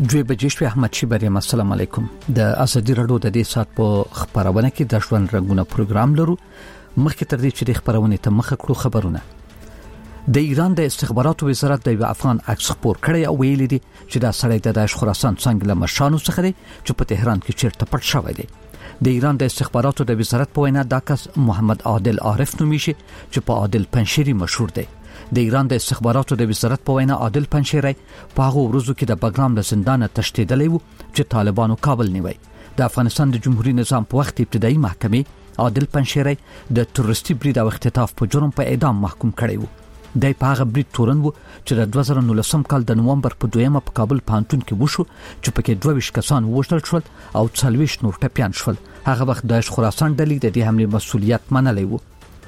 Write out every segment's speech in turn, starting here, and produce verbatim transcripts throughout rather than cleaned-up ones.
دوی بجې شوې. احمد شي بریم، السلام علیکم. د ازادي رادیو د دې سات په خبرونه کې د ژوند رنگونه پروګرام لرو. مخکې تر دې چې د خبرونه ته مخه کړو خبرونه. د ایران د استخباراتو وزارت د افغان عکس خبر کړی او ویلي دي چې دا سړی د داعش خراسان څنګه له مشانو څخه دی چې په تهران کې چیرته پټ شوی دی. د ایران د استخباراتو د وزارت په وینا دا کس محمد عادل عارف نومي شي چې په عادل پنشيري مشهور دی. د ایران د استخباراتو د وزارت په وینا عادل پنشيري په هغه ورځو کې د بګرام له زندان تشدیدلی وو چې طالبانو کابل نیوي. د افغانستان د جمهوریت نظام په وخت ابتدایي محکمې عادل پنشيري د تروریستي برید او اختطاف په جرم په اعدام محکوم کړی وو. د په هغه برید تورن وو چې د دوه زره نولسم کال د نومبر په دویمه په کابل پانتون کې وشو چې پکې دوه ویشت کسان وژل شول او څلوېښت نور ټپيان شول. هغه وخت د خراسان ډلې د دې حمله مسؤلیت منلی وو.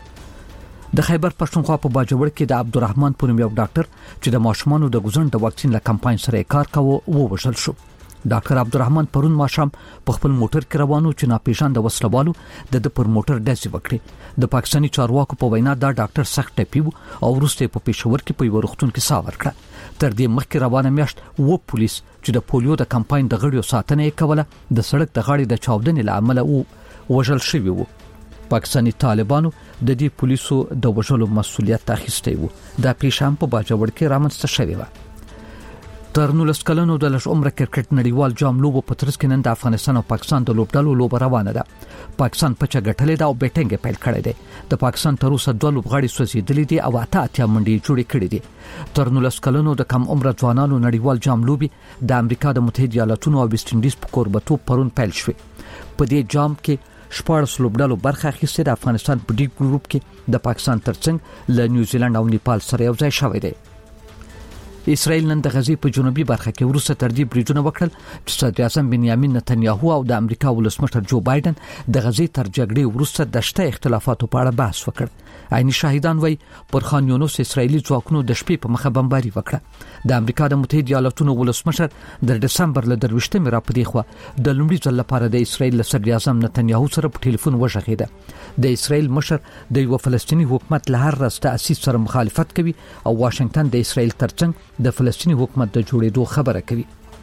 د خیبر پښتونخوا په باجوړ کې د عبدالرحمن پورم یو ډاکټر چې د ماشومانو د ګزن د واکسین له کمپاین سره کار کاوه ووژل شو. ډاکټر عبدالرحمن پرون ماشام په خپل موټر کې روانو چې ناپېژاند وسلوالو د د پر موټر ډزې وکړې. د پاکستاني چارواکو په وینا دا ډاکټر سخت ټپي وو او وروسته په پېښور کې په یو روغتون کې ساه ورکړه. تر دې مخکې روانه میاشت و پولیس چې د پولیو د کمپاین د غړیو ساتنه یې کوله د سړک د غاړې د چاودنې له امله وو وژل شوی وو. پاکستاني طالبانو د دې پولیسو د وژلو مسؤلیت اخیستی وو. دا پیښه په باجوړ کې رامنځته شوې وه. تر نولس کلنو د لږ عمر کرکټ نړیوال جام لوبو په ترڅ کې نن د افغانستان او پاکستان د لوبډلو لوبه روانه ده. پاکستان پچه ګټلې ده او بیټینګ پیل کړی دی. د پاکستان تر اوسه دوه لوبغاړي سوځېدلي دي او اته اتیا منډې جوړې کړې دي. تر نولس کلنو د کم عمر ځوانانو نړیوال جام لوبي د امریکا د متحده ایالاتونو او ویسټ انډیز په کوربتوب پرون پیل شوې. په دې جام کې شپږ لوبډلو برخه اخیستې. د افغانستان په ډي ګروپ کې د پاکستان ترڅنګ له نیوزیلند او نیپال سره یو ځای شوی دی. اسرائیل نن د غزې په جنوبي برخه کې وروسته تر دې بریدونه وکړل چې صدر اعظم بنیامین نتنیاهو او د امریکا ولسمشر جو بایدن د غزې تر جګړې وروسته د شته اختلافاتو په اړه بحث وکړ. عیني شاهدان وایي پر خان یونس اسرائیلي ځواکونو د شپې په مخه بمباري وکړه. د امریکا د متحده ایالاتونو ولسمشر د دسمبر له درويشتمې را پدې خو د لومړي ځل لپاره د اسرائیل صدر اعظم نتنیاهو سره په ټلیفون وژغېده. د اسرائیل مشر د یو فلسطینی حکومت له هر راسته تاسیس سره مخالفت کوي او واشنگټن د اسرائیل ترڅنګ د فلسطینی حکومت د جوړېدو خبره کوي.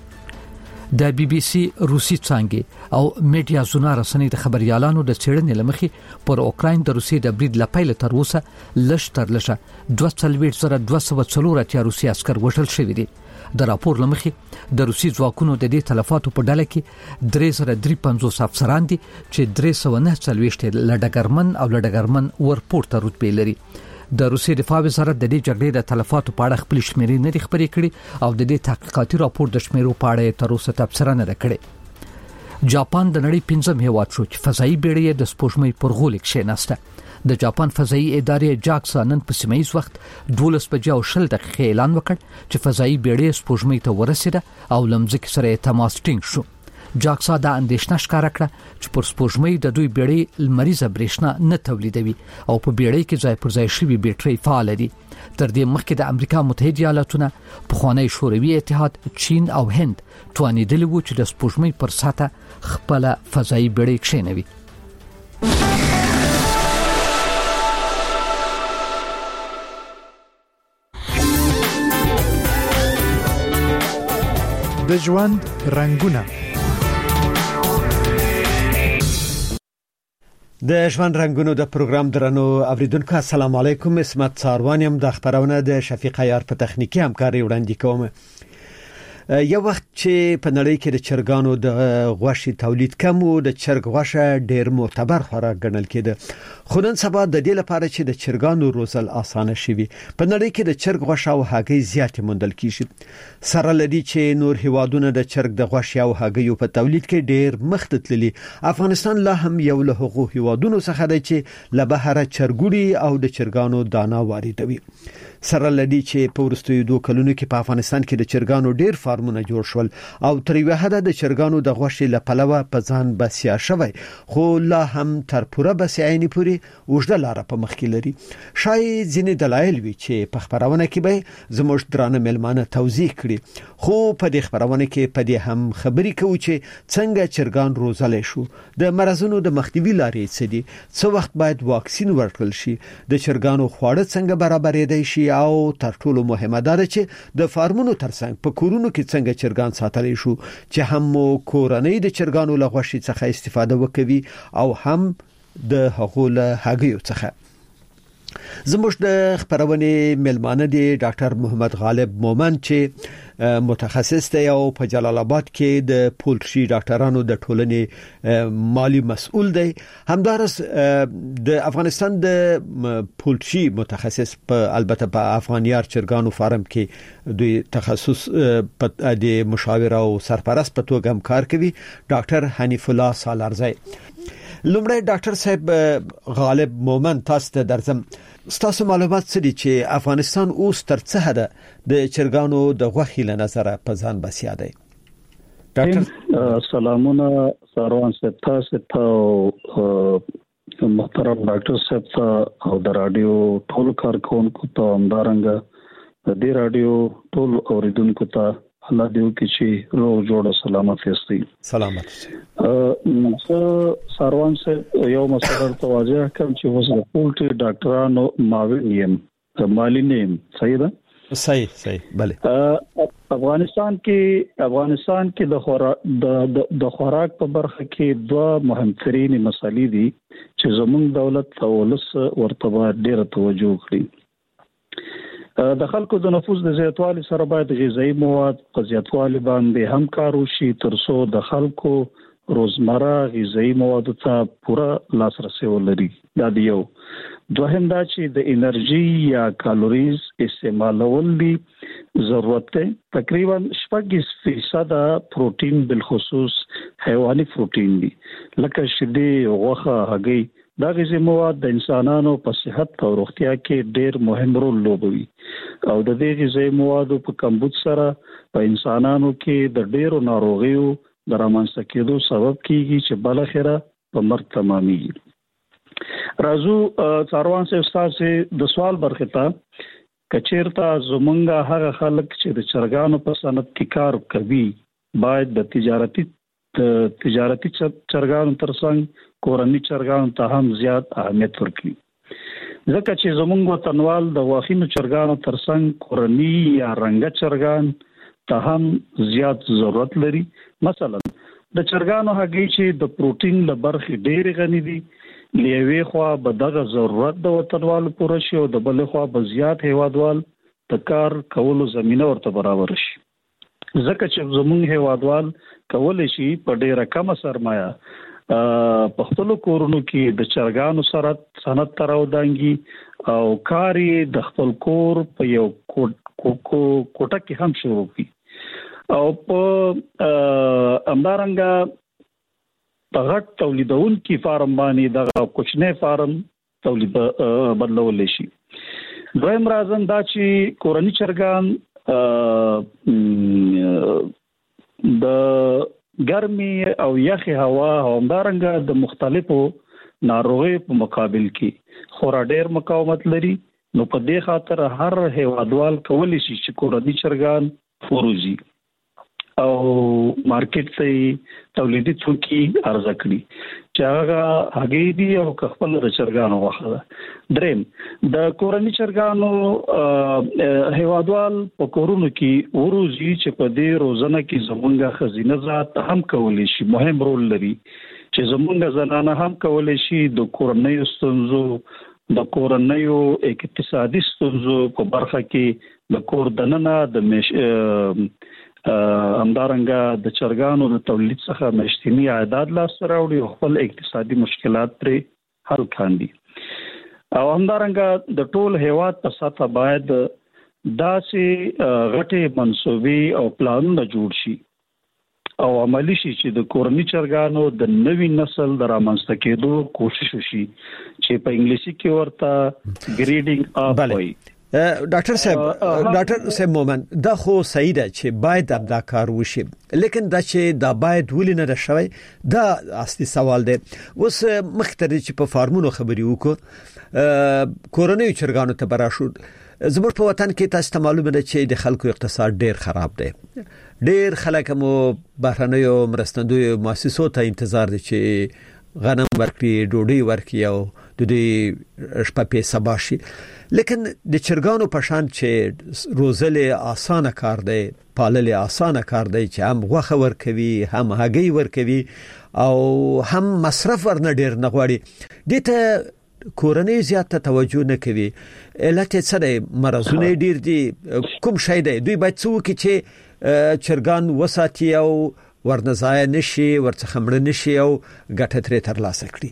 د بي بي سي روسي څانګې او میډیا زونه رسنۍ د خبريالانو د څېړنې لمخې پر اوکراین د روسي د برید لپاره تر اوسه لږ تر لږه دوه سلويت سره دوه سوه څلور اتیا روسي عسكر وژل شوي دي. د راپور لمخې د روسي ځواکونو د دې تلفاتو په ډله کې درې سره درې پنځوس افسران دي چې درې سوه نه څلوېښت لډګرمن او لډګرمن ورپورته رتبې لري. د روسي دفاع وزارت د دې جګړې د تلفاتو په اړه خپل شمیرې نه خبرې کړي او د دې تحقیقاتي راپور د شمیرو په اړه تر اوسه تبصره نه کړې. جاپان د نړۍ پنځم هیواد شو چې فضایي بیړۍ د سپوږمۍ پر غولي کښېناسته. د جاپان فضایي ادارې جاکسا نن په سیمه ییز وخت دولس بجې او شل دقیقې اعلان وکړ چې فضایي بیړۍ سپوږمۍ ته ورسېده او لمځکې سره تماس ټینګ شو. جاکسا دا اندېښنه ښکاره کړه چې پر سپوږمۍ د دوی بیړۍ لمریزه برېښنا نه تولیدوي او په بیړۍ کې ځای پر ځای شوي بیټرۍ فعال دي. تر دې مخکې د امریکا متحده ایالاتونه پخوانی شوروي اتحاد چین او هند توانېدلي وو چې د سپوږمۍ پر سطح خپل فضایي بیړۍ کښېنوي. د ژوند رنگونه. د ژوند رنگونو د پروګرام درنو اوریدونکو السلام علیکم. اسمت څاروانیم د خبرونه د شفیق عیار په تخنیکی همکاري وړاندې کوم. یو وخت چې په نړۍ کې د چرګانو د غوښې تولید کم او د چرګ غوښه ډېر معتبر خوراک ګڼل کېده، خو نن سبا د دې لپاره چې د چرګانو روزل اسانه شوي په نړۍ کې د چرګ غوښه او هګۍ زیات موندل کیږي. سره لدی چې نور هیوادونه د چرګ د غوښې او هګیو په تولید کې ډېر مخته تللي، افغانستان لا هم یو له هغو هیوادونو څخه دی چې له بهره چرګوړي او د چرګانو دانا واردوي. سره لدی چې په ورستیو دوه کلونو کې په افغانستان کې د چرګانو ډېر فارمونه جوړ شول او تر یوه حده د چرګانو د غوښې له پلوه په ځان بسیا شوی، خو لا هم تر پوره بسیاینې پورې اوږده لاره په مخ کې لري. شاید ځینې دلایل وي چې په خبرونه کې به زموږ درانه مېلمانه توضیح کړي، خو په دې خبرونه کې په دې هم خبرې کوو چې څنګه چرګان روزلای شو، د مرزونو د مخنیوي لارې څه دي، څه وخت باید واکسین ورکړل شي، د چرګانو خواړه څنګه برابرېدای شي او تر ټولو مهمه ده چې د فارمونو ترڅنګ په کورونو کې څنګه چرګان ساتلی شو چې هم کورنۍ د چرګانو له غوښې څخه استفاده وکوي او هم د هغو له هګیو څخه. زموږ د خبرونه ملمانه دی ډاکټر محمد غالب مومن چې متخصص دی او په جلال آباد کې د پولټري ډاکټرانو د ټولنې مالی مسؤل دی. همدارس د افغانستان د پولټري متخصص په البته په افغانیار چرګانو فارم کې دوی تخصص د مشاور او سرپرست په توګه هم کار کوي ډاکټر حنیف الله سالارزی. لومړی ډاکټر صاحب غالب مومن تاسو ته درځم. ستاسو معلومات څه دي چې افغانستان اوس تر څه حد د چرګانو د غوښې له نظره په ځان بسیا دی؟ ډاکټر سلامونه ساروان صاحب تاسو ته محترم ډاکټر صاحب ته او د رادیو ټول کارکونکو ته همدارنګه د دې رادیو ټول اوریدونکو ته الله دې وکړي چې روغ جوړ سلامت یاستئ. سلامت اوسه ساروان صاحب یو مسله توجه کوم چې اوس د پولټري ډاکټرانو معاون یم مالی نیم صحیح ده؟ صحیح صحیح بله. افغانستان کې افغانستان کې د خوراک د خوراک په برخه کې دوه مهمترین مسلې دي چې زموږ دولت او ولس ورته ډېر توجه کړي. د خلکو د نفوس د زیاتوالي سره باید غذایی مواد په زیاتوالي باندې هم کار وشي ترڅو د خلکو روزمره غذایی مواد ته پوره لاسرسي ولري. دا دی یو. دوهم دا چې د انرژي یا کالوریز استعمالول دي ضرورت ده. تقریبا شپږ فیصد پروتین بالخصوص حیواني پروتین دي لکه شیدې غوښه هګۍ. دا غذایی مواد د انسانانو په صحت او روغتیا کې ډېر مهم رول لوبوي او د دې غذایی موادو په کمبود سره په انسانانو کې د ډېرو ناروغیو د رامنځته کېدو سبب کیږي چې بل اخره په مرګ تمامېږي. راځو څاروان صاحب تاسو د سوال برخه ته کچیرته زمونږه هغه خلک چې د چرګانو په صنعت کې کار کوي باید د تجارتي تجارتي چرګانو ترڅنګ کورني چرګانو ته هم زیات اهمیت ورکړي ځکه چې زمونږ وطنوال د واخینو چرګانو ترڅنګ کورني یا رنګه چرګان ته هم زیات ضرورت لري. مثلا د چرګانو هګۍ چې د پروتین له برخې ډېر غني دي لیوي خو به دغه ضرورت د وطنوالو پوره شي او د بل خو به زیات هیوادوال د کار کولو زمينه ورته برابر شي ځکه چې زمونږ هیوادوال کولای شي په ډېره کمه سرمایه په خپل کورونو کې د چرګانو سره صنعت تراودانګي او کاری د خپل کور په یو کوټه کې هم شروع کی او په امدارنګا په غټ تولیدون کې فارم باندې د کوچنی فارم تولید بدلول شي. دویم راځم دا چې کورني چرګان د ګرمي او یخي هوا او همدارنګه د مختلفو ناروغیو په مقابل کې خورا ډېر مقاومت لري. نو په دې خاطر هر هیوادوال کولی شي چې کورني چرګان فروزي او مارکیټ ته تولیدي توکي عرضه کړي چې هغه هګۍ دي او خپل د چرګانو واخله. دریم د کورني چرګانو هیوادوال په کورونو کې وروزي چې په دې روزنه کې زمونږه خزینه ذات هم کولی شي مهم رول لري چې زمونږه زنانه هم کولی شي د کورنۍ ستونزو د کورنۍ اقتصادي ستونزو په برخه کې د کور دننه د مش همدارنګه د چرګانو د تولید څخه مشتنی عائدات لاسته راوړي او خپل اقتصادي مشکلات پرې حل کاندي او همدارنګه د ټول هیواد په سطح باید داسې غټي منسوبي او پلانونه جوړ شي او عملی شي چې د کورني چرګانو د نوي نسل د رامنځته کېدو کوشش وشي چې په انګلیسي کې ورته ګریډینګ اپ وایي. ډاکټر صاحب ډاکټر صاحب مومن دا خو صحیح ده چې باید دا کار وشي لیکن دا چې دا باید ولې نه شوي دا اصلي سوال دی. اوس مختري چې په فارمونو خبري وکړو کورنۍ چرګانو ته براشو زموږ په وطن کې تاسو ته معلومه ده چې د خلکو اقتصاد ډیر خراب دی. ډیر خلک مو بهرنیو مرستندوی مؤسسو ته انتظار دي چې غنم ورکړي ډوډۍ ورکړي او د دې شپه سبا شي. لیکن د چرګانو په شان چې روزلې اسانه کار دی، پاللې اسانه کار دی چې هم غوښه ورکوي، هم هګۍ ورکوي او هم مصرف ورنه ډیر نه غواړي. دته کورنۍ زیاته توجه نه کوي. علت څه دی؟ مرزونه ډیر دي، کوم شی دی؟ دوی باید څه وکړي چې چرګان وساتي او ورنځای نشي، ورڅخه مړ نشي او ګټه ترې ترلاسه کړي.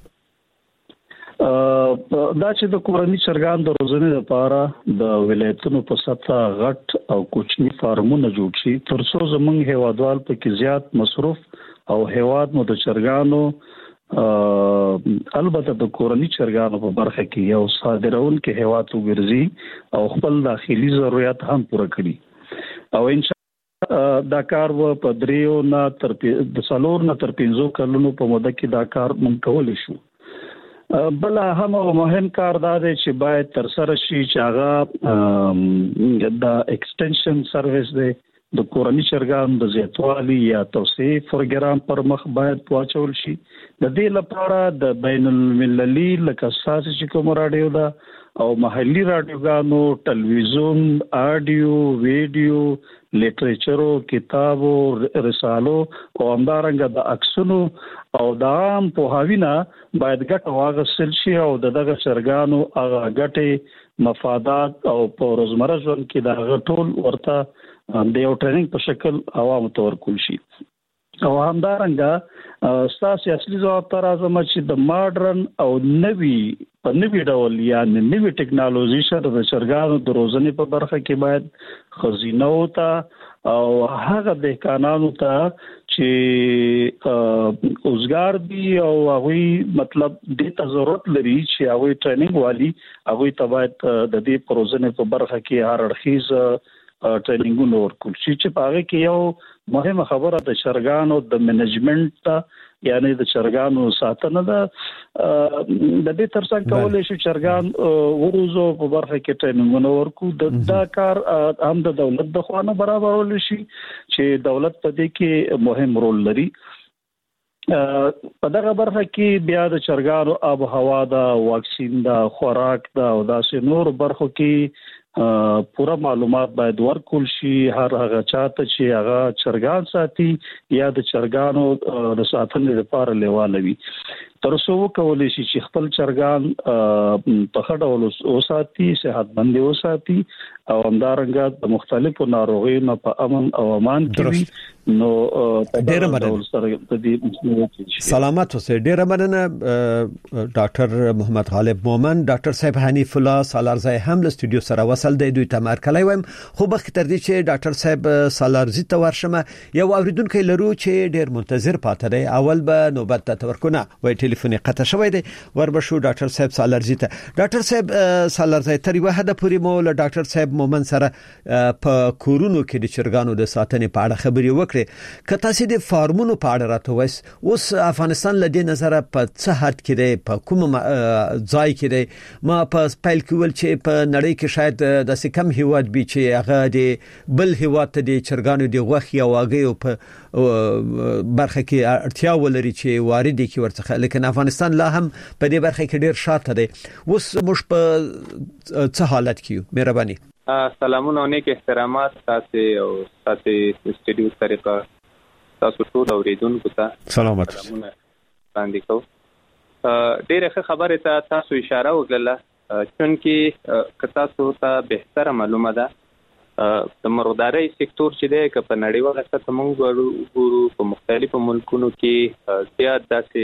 دا چې د کورنۍ چرګان د روزنې لپاره د ولایتونو په سطح غټ او کوچني فارمونه جوړ شي ترڅو زموږ هیوادوال په کې زیات مصروف او هیواد مو د چرګانو البته د کورنۍ چرګانو په برخه کې یو صادرون کې هیواد وګرځي او خپل داخلي ضرورت هم پوره کړي. او ان دا کار و په دریو نه تر د سالور نه تر پنځو کلونو په موده کې دا کار مونږ کولای شو. بل هم او مهم کار دا دی چې باید تر سره شي چې هغه د ایکسټنشن سرویس دی د کورنۍ چرګانو د زیاتوالي یا توسعه پروګرام پر مخ باید واچول شي. د دې لپاره د بین المللي لکه اساس چې کوم رادیو دا او محلي رادیوګانو، ټلویزیون، آډیو، ویډیو، لیټریچر، کتابو، رسالو او همدارنګه د عکسونو او د عام پوهاوینا باید ګټه واغستل شي او دغه چرګانو هغه ګټه مفادات او په روزمره ژوند کې د ټول ورته د یو ټریننګ په شکل عوام ته ورکول شي. او همدارنګه ستاسو اصلي ځواب تر اعظم چې د ماډرن او نوي په نوي ډول یا نوي ټکنالوژي سره د چرګانو د روزنې په برخه کې باید خزینه وتا او هغه د قانونو ته چې اوسګار دي او هغه مطلب د ته ضرورت لري چې هغه ټریننګ والی هغه ته باید د دې پروژې په برخه کې هر اړخیز ټریننګونه ورکول شي چې په هغه کې یو مهمه خبره د چرګانو د منیجمنت یعنی د چرګانو ساتنه ده. د دې ترڅنګ کولای شي چرګان وروزو په برخه کې ټریننګونه ورکو. د دا کار هم د دولت د خوا نه برابرول شي چې دولت په دې کې مهم رول لري. په دغه برخه کې بیا د چرګانو آب و هوا دا، واکسین دا، خوراک دا او داسې نور برخو کې پورا معلومات باید ورکول شي هر هغه چاته چې هغه چرګان ساتي یا د چرګانو د ساتنې لپاره لیواله وي تر څو وکولای شي چې خپل چرګان په ښه ډول وساتي، صحتمند وساتي او همدارنګه د مختلفو ناروغیو په امن او امان کې وي. نو ډېر مننه، سلامت اوسئ. ډېر مننه ډاکټر محمد غالب مومن. ډاکټر صاحب حنیف الله سالارزی هم له استودیو سره وصل دی، دوی ته مرکلای وایم. خو بخ تر دې چې ډاکټر صاحب سالارزی ته ورشمه یو اوریدونکو لرو چې ډېر منتظر پاتې دی. اول به نوبت ته ورکونه وای ټلیفون قطع شوی دی، وربشو ډاکټر صاحب سالارزی ته. ډاکټر صاحب سالارزی تر یو حد پورې مو له ډاکټر صاحب مومن سره په کورونو کې د چرګانو د ساتنې په اړه خبرې وکړې. که تاسو د فارمونو په اړه راته وایس، اوس افغانستان له دې نظر په څه حد کې دی، په کوم ځای کې دی؟ ما په سپیل کې ول چې په نړۍ کې شاید د سکم هیواد بي چې هغه د بل هیواد ته د چرګانو د غوښې او هګیو په برخه کې اړتیا ولري چې وارد کی ورڅخه، لیکن افغانستان لا هم په دې برخه کې ډیر شاته دی. اوس موږ په څه حالت کې یو؟ مهرباني. سلامونه او نیک احترامات تاسو او تاسو استډیو طریقه تاسو ټول اوریدونکو ته سلامات سلامونه باندې کو. ډیره ښه خبره ته تاسو اشاره وکړه چې که تاسو ته بهتره معلومه ده د مرغدارۍ سکتور چې دی که په نړیواله سطح موږ وګورو په مختلفو ملکونو کې زیات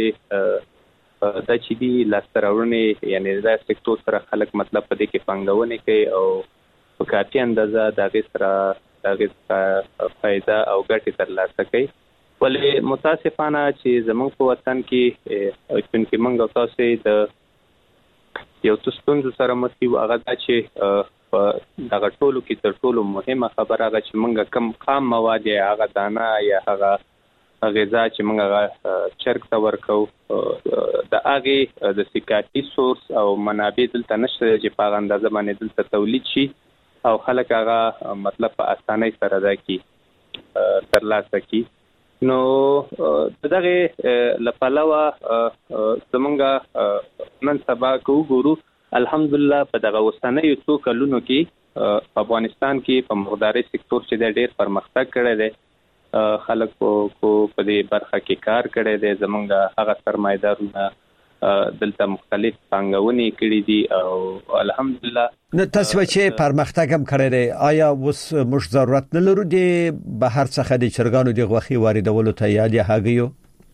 داسې دا چې دي لاسته راوړنې یعنی دا سکتور سره خلک مطلب په دې کې پانګونې کوي او په کافي اندازه د هغې سره د هغې څخه فایده او ګټې ترلاسه کوي. ولې متاسفانه چې زموږ په وطن کې چونکې موږ او تاسو د یو څه ستونزو سره مخ یو، هغه دا چې په دغه ټولو کې تر ټولو مهمه خبره هغه چې موږ کم خام مواد یا هغه دانه یا هغه غذا چې موږ هغه چرګ ته ورکو د هغې د سکاتي سورس او منابع دلته نشته چې په هغه اندازه باندې دلته تولید شي او خلک هغه مطلب په اسانۍ سره دا کی ترلاسه کی. نو دغه لپاره زمونږه نن سبا کو ګورو الحمدلله په دغه وسنه یو څو کلونو کې په افغانستان کې په مرداري سکتور چې د ډېر پرمختګ کړی دی خلک کو په دې برخه کې کار کړی دی زمونږه هغه سرمایدارونه دلته مختلف څنګهونی کړی دي او الحمدلله نو تاسو چې پرمختګ هم کړی دی آیا اوس موږ ضرورت نه لرو د بهر څخه د چرګانو د غوښې واردولو ته یا د هګیو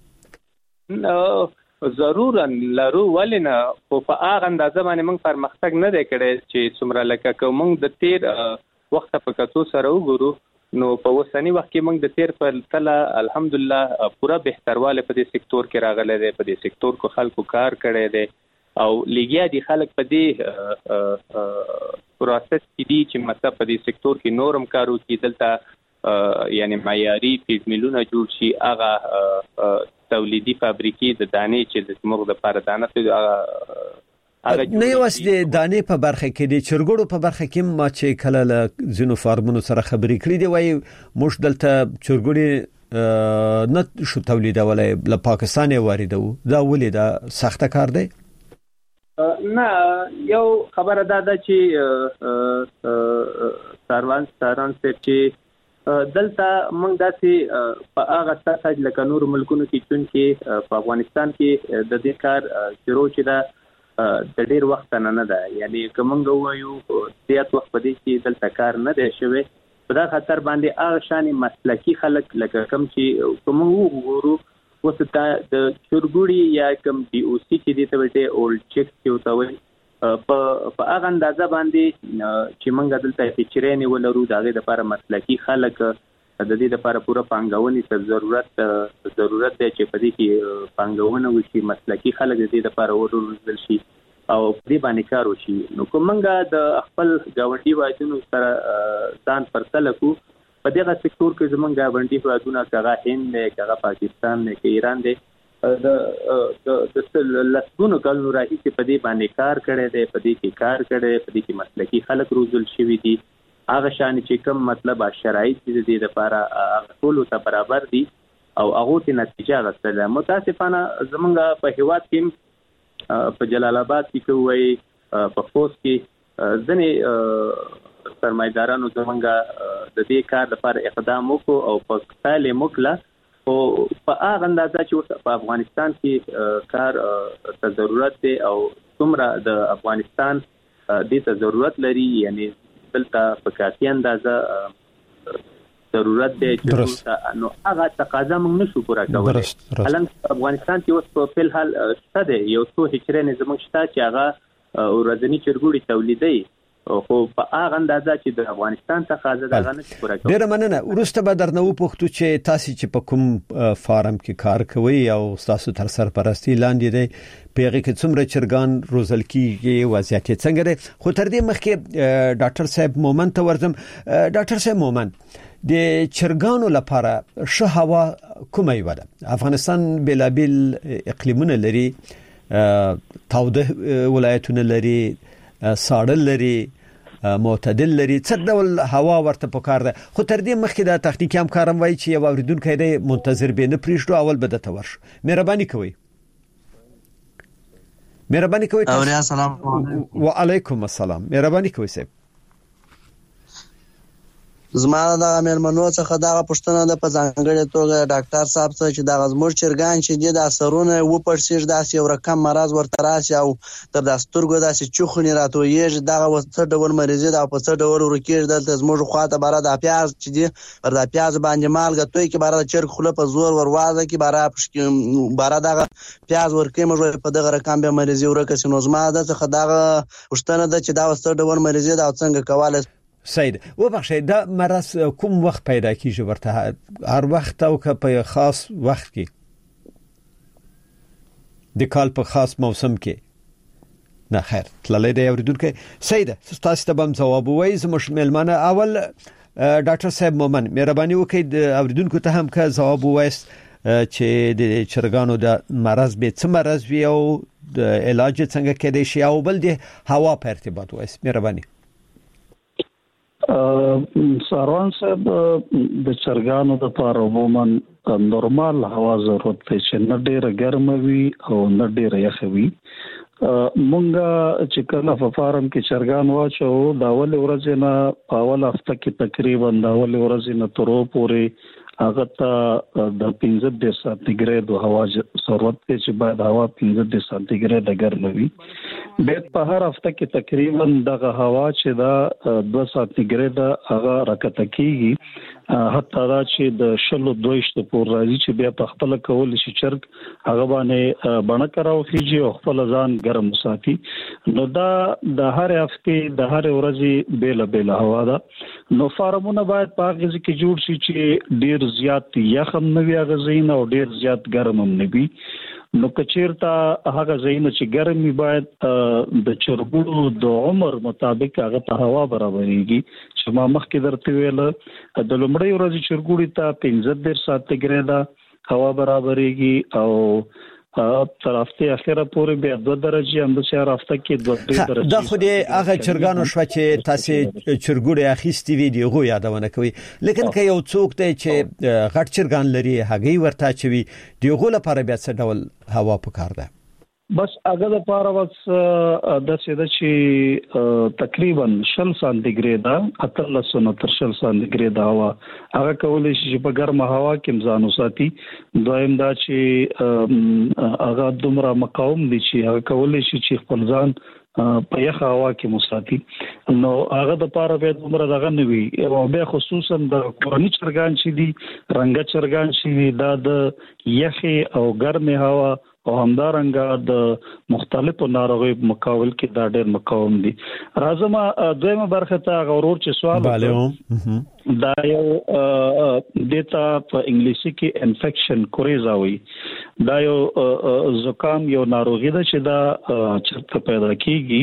نو ضرورا لرو ولنه په هغه اندازه باندې موږ پرمختګ نه دی کړی چې څومره لکه کوم د تیر وخت په کتو سره وګورو نو په وسنی وخت کې موږ د تیر په تله الحمدلله پورا بهترواله په دې سکتور کې راغلی دی په دې سکتور کو خلکو کار کړی دی او لګیا دي خلک په دې پروسس کې دي چې مطلب په دې سکتور کې نورم کارو کې دلته یعنی معیاري فیډ میلونه جوړ شي هغه تولیدي فابریکې د دانې چې د موږ د لپاره دانه هغه نه یوس د دانې په برخه کې د چرګړو په برخه کې ما چې کله له زینو فارمونو سره خبرې کړې دی وای موږ دلته چرګړي نه شو تولیدولای له پاکستان واردو دا ولې دا سخته کار دی نه یو خبره دا ده چې ساروان ساران چې دلته موږ داسې په هغه ساحه لکه نور ملکونو کې چون کې په افغانستان کې د دې کار شروع چې دا د ډیر وخت نه نه ده یعنی کومنګ وایو زیات وخت پدې کې دلته کار نه دی شوی په دا خاطر باندې هغه شان مسلکی خلک لکه کم چې کومنګ وګورو وسته د چرګوړي یا کم ډي او سي چې د توټه اولډ چیک چې وتاوي په په هغه اندازه باندې چې موږ دلته فچرینه ولرو دغه لپاره مسلکی خلک د دې لپاره پوره پانګونې ته ضرورت ضرورت دی چې په دې کې پانګونه وشي مسلکی خلک د دې لپاره ورول شي او په دې باندې کار وشي نو کومنګ د خپل گاونډي وایدونو سره ځان پرتل کو په دغه سکتور کې زمونږ گاونډي وایدونه کغه هند دی کغه پاکستان دی کې ایران دی د د لسګونو کلونو راهیسې په دې باندې کار کړی دی په دې کې کار کړی په دې کې مسلکی خلک روزل شوي دي هغه شان چې کوم مطلب شرایط دي د لپاره ټول ته برابر دي او هغه ته نتیجه غوښتل متاسفانه زمونږ په هیواد کې په جلال آباد کې کوی په فوس کې ځنې سرمایدارانو زمونږ د دې کار لپاره اقدام وکړو او په تاله مکله او په هغه اندازه چې په افغانستان کې کار ته ضرورت دی او څومره د افغانستان دې ته ضرورت لري یعنی دلته په کافي اندازه ضرورت دی چې نو هغه تقاضا موږ نشو پوره کولای الان افغانستان کې اوس په فل حال شته دی یو څو هچرنه زموږ شته چې هغه ورځنی چرګوړي تولیدي خو په هغه اندازه چې د افغانستان تقاضا دغه نه پوره کوي ډیر مننه ورسته به درنو پوښتو چې تاسو چې په کوم فارم کې کار کوي او تاسو تر سرپرستی لاندې دی پیغه کې څومره چرګان روزل کیږي وضعیت څنګه دی خو تر دې مخکې ډاکټر صاحب مومن ته ورځم ډاکټر صاحب مومن د چرګانو لپاره ښه هوا کومه یو ده افغانستان بلابل اقلیمونه لري تاوده ولایتونه لري ساړه لري معتدل لري څه ډول هوا ورته پکار ده خو تر دې مخکې د تخنیکی همکارم وایي چې یو اوریدونکو دی منتظر به نه پریږدو اول به د تورش مهرباني کوئ مهرباني کوئ السلام علیکم وعلیکم السلام مهرباني کوئ صاحب زما د مېرمنو څخه دا پښتنه د په ځانګړې توګه ډاکټر صاحب څخه چې د زموږ چرګان چې د اثرونه و پړسیږي داسې یو رقم مرز ورته راشي او تر د سترګو داسې چوخنی راتويږي دا وڅ ډول مریضي دا په څ ډول ورکیږي د زموږ خواته بار د پیاز چې دی پر د پیاز باندې مالګه توي کې بار د چرګ خله په زور وروازه کې بار پښ بار دغه پیاز ورکې مې په دغه رقم به مریضي ورکه نو زما د څخه دا پښتنه د چې دا وڅ ډول مریضي دا څنګه کوله سید و بخښه دا مرض کوم وخت پیدا کیږي ورته هر وخت او که په خاص وخت کې د کال په خاص موسم کې نه خیر تللی دی اوریدونکو سید تاسو ته بم جواب وایي زموږ ملمانه اول ډاکټر صاحب مومن مهرباني وکړئ د اوریدونکو ته هم که جواب وایست چې د چرګانو د مرض به څه مرض وي او د علاج څنګه کېدای شي او بل د هوا په ارتباط وایست مهرباني ساروان صاحب د چرګانو د لپاره عموما نورمال هوا ضرورت دی چې نه ډیره ګرمه وي او نه ډیره یخه وي. مونږه چې کله په فارم کې چرګان واچو دا اول ورځ نه اول هفته کې تقریبا دا اول ورځ نه تر پورې هغه ته د پنځه سانتیګریډ هوا ضرورت دی چې باید هوا پنځه سانتیګریډ ګرمه وي. به په هر هفته کې تقریبا دغه هوا چې دا دوه سانتیګریډ هغه راکته کیږي حتی دا چې د شلو دویشت پور راځي چې بیا په خپل کول شي چرګ هغه باندې بڼه کراو کیږي او خپل ځان ګرم ساتي. نو دا د هر هفته د هر ورځې بیل بیل هوا ده. نو فارمونه باید په هغه کې جوړ شي چې ډیر زیات یخم نه وي غزین او ډیر زیات ګرم هم نه وي. نو کچیرته هغه زینه چې ګرمي باید د چرګونو د عمر مطابق هغه ته هوا برابرېږي چې ما مخکې درته ویل د لومړی ورځې چرګوړي ته پنځه سانتیګریډ هوا برابرېږي او تر هفته اخیره پورې به دوه درجه هم د چهار هفته کې دوه درجه. دا خو دې هغه چرګانو شو چې تاسو چرګوړي اخیستي وي دی غو یادونه کوي. لیکن که یو څوک دی چې غټ چرګان لري هغه ورته چوي دی غو لپاره بیا څه ډول هوا پکار ده؟ بس هغه د پاره وس د څه د چې تقریبا شل سانتیګریډ اتلس نو تر شل سانتیګریډ هوا هغه کولای شي چې په ګرمه هوا کې ځان وساتي. دویم دا چې هغه دومره مقاوم دي چې هغه کولای شي چې خپل ځان په یخه هوا کې مساتي. نو هغه د پاره به دومره دغه نه وي او به خصوصا د کورني چرګان چې دي رنګ چرګان چې دا د یخي او ګرمه هوا او همدارنګه د مختلفو ناروغیو مقابل کې دا ډېر مقاوم دي. راځم دویمه برخه ته غوړور چې سوال دا یو دیتا په انګلیسي کې انفیکشن کوریزا وي. دا یو زکام یو ناروغي ده چې دا چرګ پیدا کیږي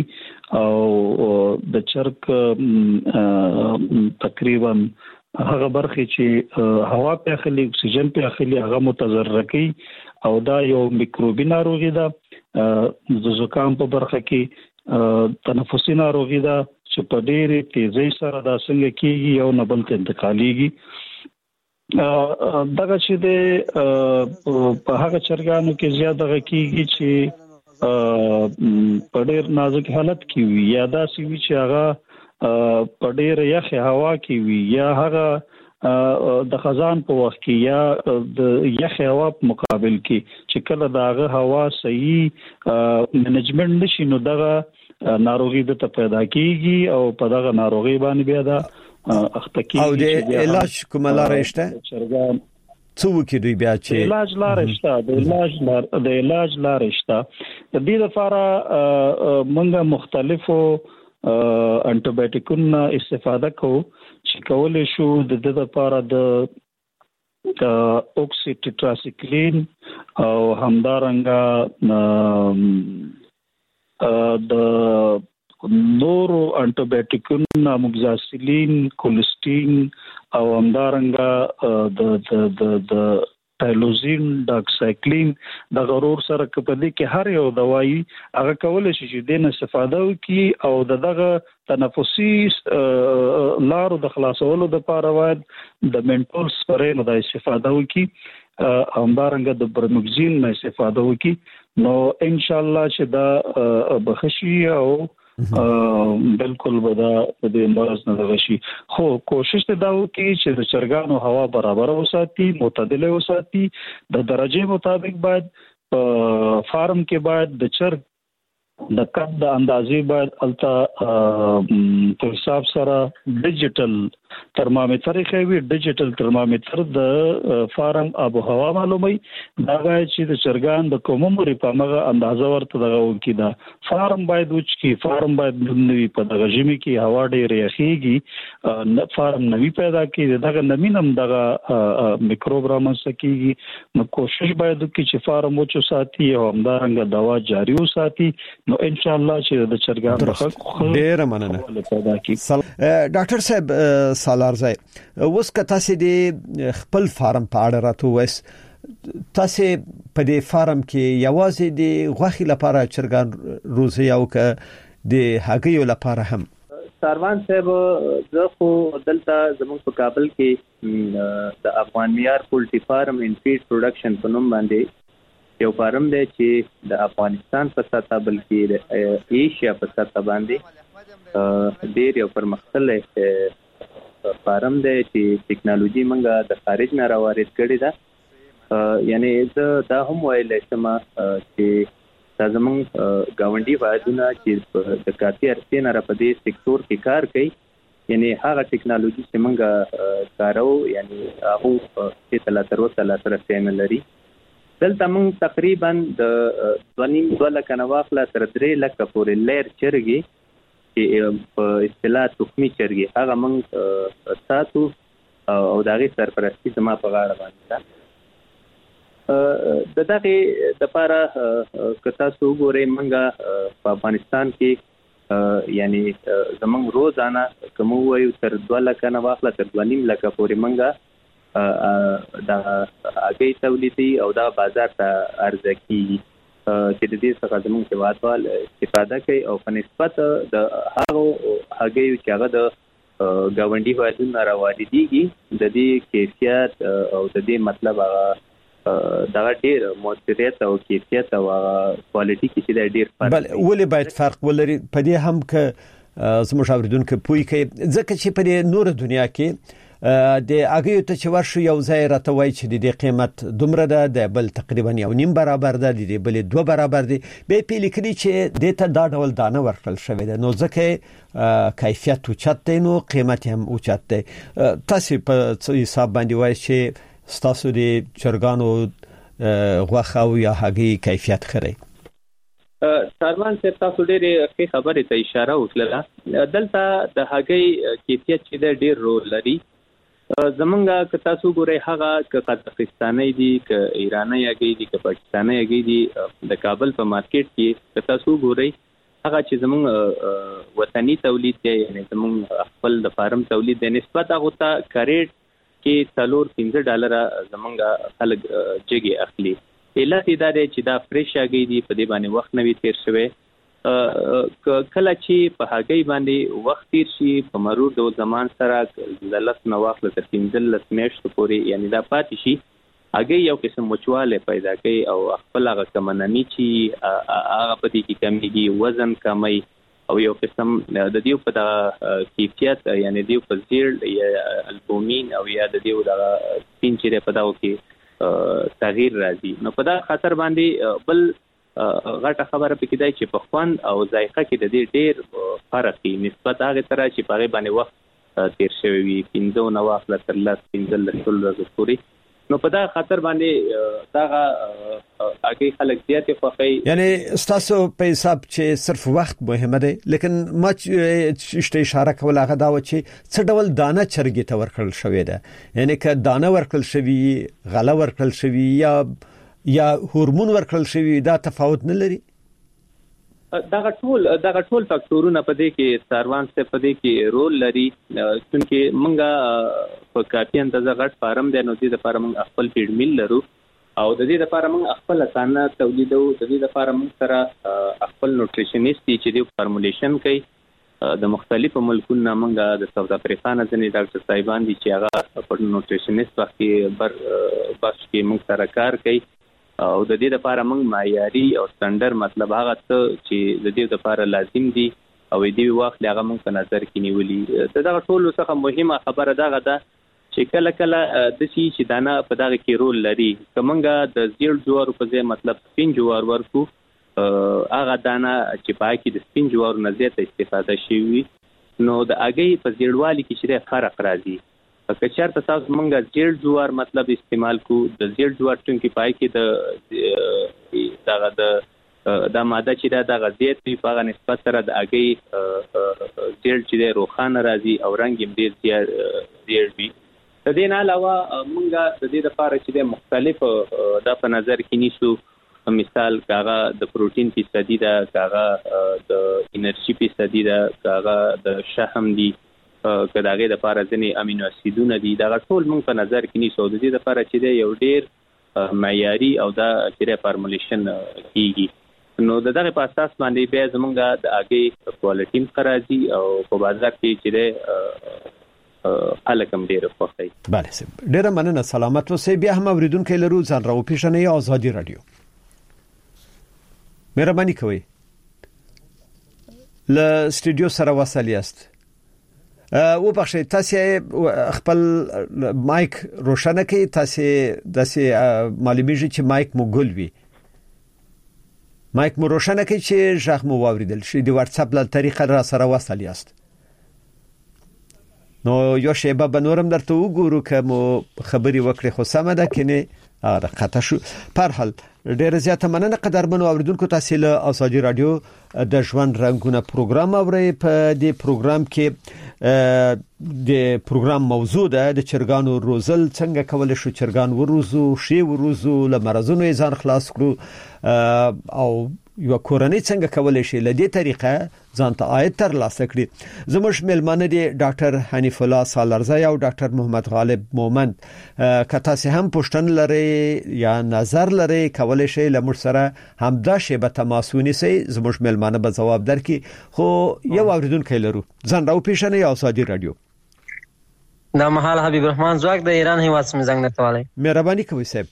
او د چرګ تقریبا هغه برخه چې هوا په اخلي اکسیجن په اخلي هغه متضرر کوي او دا یو میکروبي ناروغي ده. د زکام په برخه کې تنفسي ناروغي ده چې په ډېرې تیزی سره دا څنګه کیږي یو نه بل ته انتقالېږي. دغه چې د په هغه چرګانو کې زیات دغه کیږي چې په ډېر نازک حالت کې وي یا دا سی وي چې هغه په ډېر یخ هوا کې وي یا هغه د خزان په وخت کې یا د یخ هوا په مقابل کې چې کله داغه هوا صحیح منیجمنت نشي نو دغه ناروغي د ته پیدا کیږي او په دغه ناروغي باندې بیا دا اخته کیږي. او د علاج کومه لار شته چرګان څو کې دوی بیا چې علاج لار شته د علاج لار د علاج لار شته. د دې لپاره موږ مختلفو انټي بایوټیکونو استفاده کوو چې کولای شو د دې لپاره د اوکسی ټیټراسایکلین او همدارنګه د نورو انټي بایوټیکونو اموکساسیلین کولسټین او همدارنګه د د د ټایلوزین ډاکسایکلین د غرور سره کپدې کې هر یو دوايي هغه کول شي چې دینه استفاده وکي او دغه تنفسي لارو د خلاصولو د لپاره واید د منټول سپرې نه د استفاده وکي همدارنګه د برمکزین نه استفاده وکي. نو ان شاء الله چې دا بخشي او بالکل بدا د مرز نه غشي. خو کوشش ته دا وکړي چې د چرګانو هوا برابر وساتي معتدله وساتي. د درجه مطابق باید فارم کې باید د چرګ د کټ د اندازې باید الته په حساب سره ډیجیټل ترمامیټر کوي. ډیجیټل ترمامیټر د فارم آب او هوا معلومي. دا غواړي چې د چرګان د کوم عمر په مغه اندازه ورته دغه وکي. دا فارم باید وچ کی فارم باید نوی په دغه ژمي کې هوا ډېر یخيږي فارم نوی پیدا کړي دغه نمینم دغه میکروب رامنځته کیږي. نو کوشش باید وکړي چې فارم وچ ساتي او همدارنګه دوا جاری وساتي. نو ان شاء الله چې د چرګانو حق ډېر مننه. ډاکټر صاحب سالارزای اوس که تاسو د خپل فارم په اړه راته وایس تاسو په دې فارم کې یوازې د غوښې لپاره چرګان روزي او که د هګیو لپاره هم ساروان صاحب زه خو دلته زموږ په کابل کې د افغان معیار پولټری فارم ان فیډ پروډکشن په نوم باندې یو فارم دی چې د افغانستان په سطح بلکې د ایشیا په سطح باندې ډیر یو پرمختللی فارم دی چې ټیکنالوژي موږ د خارج نه راوارد کړې ده. یعنی زه دا هم ویلی شم چې دا زموږ ګاونډي هیوادونه چې د کافي عرصې نه په دې سکتور کې کار کوي، یعنی هغه ټیکنالوژي چې موږ کاروو یعنی هغه چې لا تر اوسه لاسرسی نه لري. دلته موږ تقریبا د دوه نیم دوه لکه نه واخله تر درې لکه پورې لیر چرګې چې په اصطلاح تخمي چرګې هغه موږ ساتو او د هغې سرپرستي زما په غاړه باندې ده. د دغه د لپاره که تاسو وګورئ موږ په افغانستان کې یعنی زموږ روزانه کوم وایو تر دوه لکه نه واخله تر دوه نیم لکه پورې موږ د هګۍ تولیدي او دا بازار ته عرضه کیږي چې د دې څخه زموږ هیوادوال استفاده کوي او په نسبت د هغو هګیو چې هغه د ګاونډي هیوادونو راواردېږي د دې کیفیت او د دې مطلب هغه دا ډیر موثریت او کیفیت او کوالټي کې چې ډیر فرق بل ولې باید فرق ولري په دې هم ک زموږ اوریدونکو پوي کوي ځکه چې په دې نور دنیا کې د هغه ته چې ورشي یو ځای راته وای چې د دې قیمت دومره ده د بل تقریبا یو نیم برابر ده د بل دوه برابر دي به پیل کړي چې د ته دا ډول دانه ورکړل شوی ده نو ځکه کیفیت او چت نو قیمت هم او چت ده. تاسو په حساب باندې وای چې ستاسو د چرګانو غوښه او یا هګۍ کیفیت خري. ساروان صاحب تاسو ډېرې ښې خبرې ته اشاره وکړه. دلته د هګۍ کیفیت چې ډېر رول لري. زمونږ که تاسو ګورئ هغه که قزاقستاني دي که ایراني هګۍ دي که پاکستاني هګۍ دي د کابل په مارکیټ کې که تاسو ګورئ هغه چې زمونږ وطني تولید دی یعنی زمونږ خپل د فارم تولید دی نسبت هغه ته کریټ کې څلور پنځه ډالره زمونږ خلک جګې اخلي. علت دا دی چې دا فریش هګۍ دي په دې باندې وخت نه وي تېر شوی. کله چې په هګۍ باندې وخت تېر شي په مرور ډول زمان سره د لس نه واخله تر پنځلس میاشتو پورې یعنی دا پاتې شي هګۍ یو قسم وچوالی پیدا کوي او خپل هغه کمنمي چې هغه په دې کې کمیږي وزن کمی او یو قسم د دې په د کیفیت یعنی د دې په زیړ یا البومین او یا د دې د سپین چې په داو کې تغییر راځي. نو په دا خاطر باندې بل غټه خبره پکې دی چې په خوند او ذایقه کې د دې ډېر فرق دی نسبت هغه سره چې په هغې باندې وخت تیر شوی وي پنځه نه واخله تر لس پنځلس شل ورځې پورې. نو په دا خاطر باندې داغه هغه خلک زیات خوښي یعنی ستاسو په حساب چې صرف وخت مهمه ده لیکن ما چې اشاره کوله هغه دا و چې څه ډول دانه چرګې ته ورکړل شوی ده یعنی که دانه ورکړل شوی غله ورکړل شوی یا یا هورمون ورکړل شوی دا تفاوت نه لري. دغه ټول دغه ټول فاکټورونه په دې کې ساروان څخه په دې کې رول لري چې موږ په کافي اندازه غټ فارم دی نو دې لپاره موږ خپل فیډ میل لرو او د دې لپاره موږ خپل اسانه تولیدو د دې لپاره موږ سره خپل نیوټریشنیست چې دی فارمولیشن کوي د مختلفو ملکونو موږ د ساوث افریقا نه ځنې ډاکټر صاحبان دي چې هغه په نیوټریشنیست وخت کې بر بخش کې موږ سره کار کوي او د دې لپاره موږ معیاري او سټانډرډ مطلب هغه څه چې د دې لپاره لازم دي او دې وخت هغه موږ په نظر کې نیولي. دا ټول څه مهمه خبره ده ده چې کله کله د شي چې دانه په دغه کې رول لري. کومنګه د زیړ جوار په ځای مطلب سپین جوار ورکو هغه دانه چې پای کې د سپین جوار نه زیاته استفاده شي نو د هغې په زیړوالي کې چې فرق راځي. که چېرته تاسو موږ زیړ جوار مطلب استعمال کو د زیړ جوار ټونکې پای کې د دغه د دا ماده چې دا د غزیت په هغه نسبت سره د هغې زیړ چې دی روښانه راځي او رنګ یې ډېر زیړ وي. د دې نه علاوه موږ د دې لپاره چې د مختلفو دا په نظر کې نیسو مثال هغه د پروتین فیصدي ده هغه د انرژي فیصدي ده هغه د شحم دي که د هغې لپاره ځینې امینو اسیدونه دي دغه ټول موږ په نظر کې نیسو د دې لپاره چې دی یو ډېر معیاري او دا چې فارمولیشن کیږي. نو د دغه په اساس باندې بیا زمونږ د اګي کوالټي خرازي او په بازار کې چې د الکم ډیر خوښي. بله سم ډیر مننه سلامت اوسئ. بیا هم اوریدونکو لرو ځان راو پیښنې آزادي رادیو مهرباني کوئ ل سټوډیو سره وصل یاست. او بخښئ تاسو خپل مایک روشنه کړئ. تاسو داسې معلومیږي چې مایک مو ګل وي. مایک مو روشنه کړئ چې ژغ مو واوریدل شي. د واتس اپ له طریقه را سره وصل یاست. نو یو شی به نورم درته وګورو که مو خبري وکړي خو سم ده کنه اره خطا شو. پر حال ډیر زیاته مننه قدرمنو اوریدونکو. تاسو له آزادي رادیو د ژوند رنگونه پروګرام اورئ. په دې پروګرام کې د پروګرام موضوع ده د چرګانو روزل څنګه کول شو چرګان وروزو شی وروزو له مرزونو ځان خلاص کړو او یو کورنۍ څنګه کولای شي له دې طریقه ځان ته عاید تر لاسه کړي. زموږ ملمانه دي ډاکټر حنیف الله سالارزی او ډاکټر محمد غالب مومند. کته سه هم پښتن لري یا نظر لري کولای شي له موږ سره همدا شی به تماسونی سي. زموږ ملمانه به جواب درکړي. خو یو اوریدونکو لرو ځان راو پیښنې او آزادي رادیو دا محل حبیب الرحمن زواک د ایران هیواد سم زنګ نه توالي. مهرباني کوئ صاحب.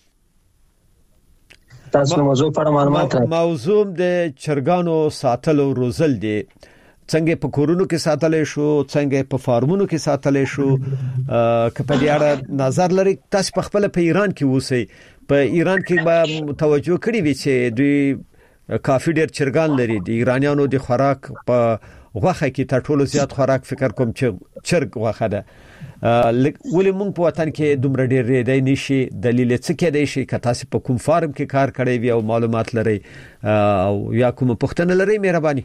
تاسو موضوع پر معلومات راکړئ. موضوع د چرګانو ساتل او روزل دي. څنګه په کورونو کې ساتل شو څنګه په فارمونو کې ساتل شو که په دې اړه نظر لري. تاسو په خپل په ایران کې اوسئ. په ایران کې به توجه کړی وي چې دوی کافي ډیر چرګان لري. د ایرانیانو د خوراک په غوخه کې تر ټولو زیات خوراک فکر کوم چې چرګ غوخه ده. ولې مونږ په وطن کې دومره ډیر ریډای نشي. دلیل څه کې دی شي که تاسو په کوم فارم کې کار کړی وي او معلومات لري او یا کوم پښتنه لري مهرباني.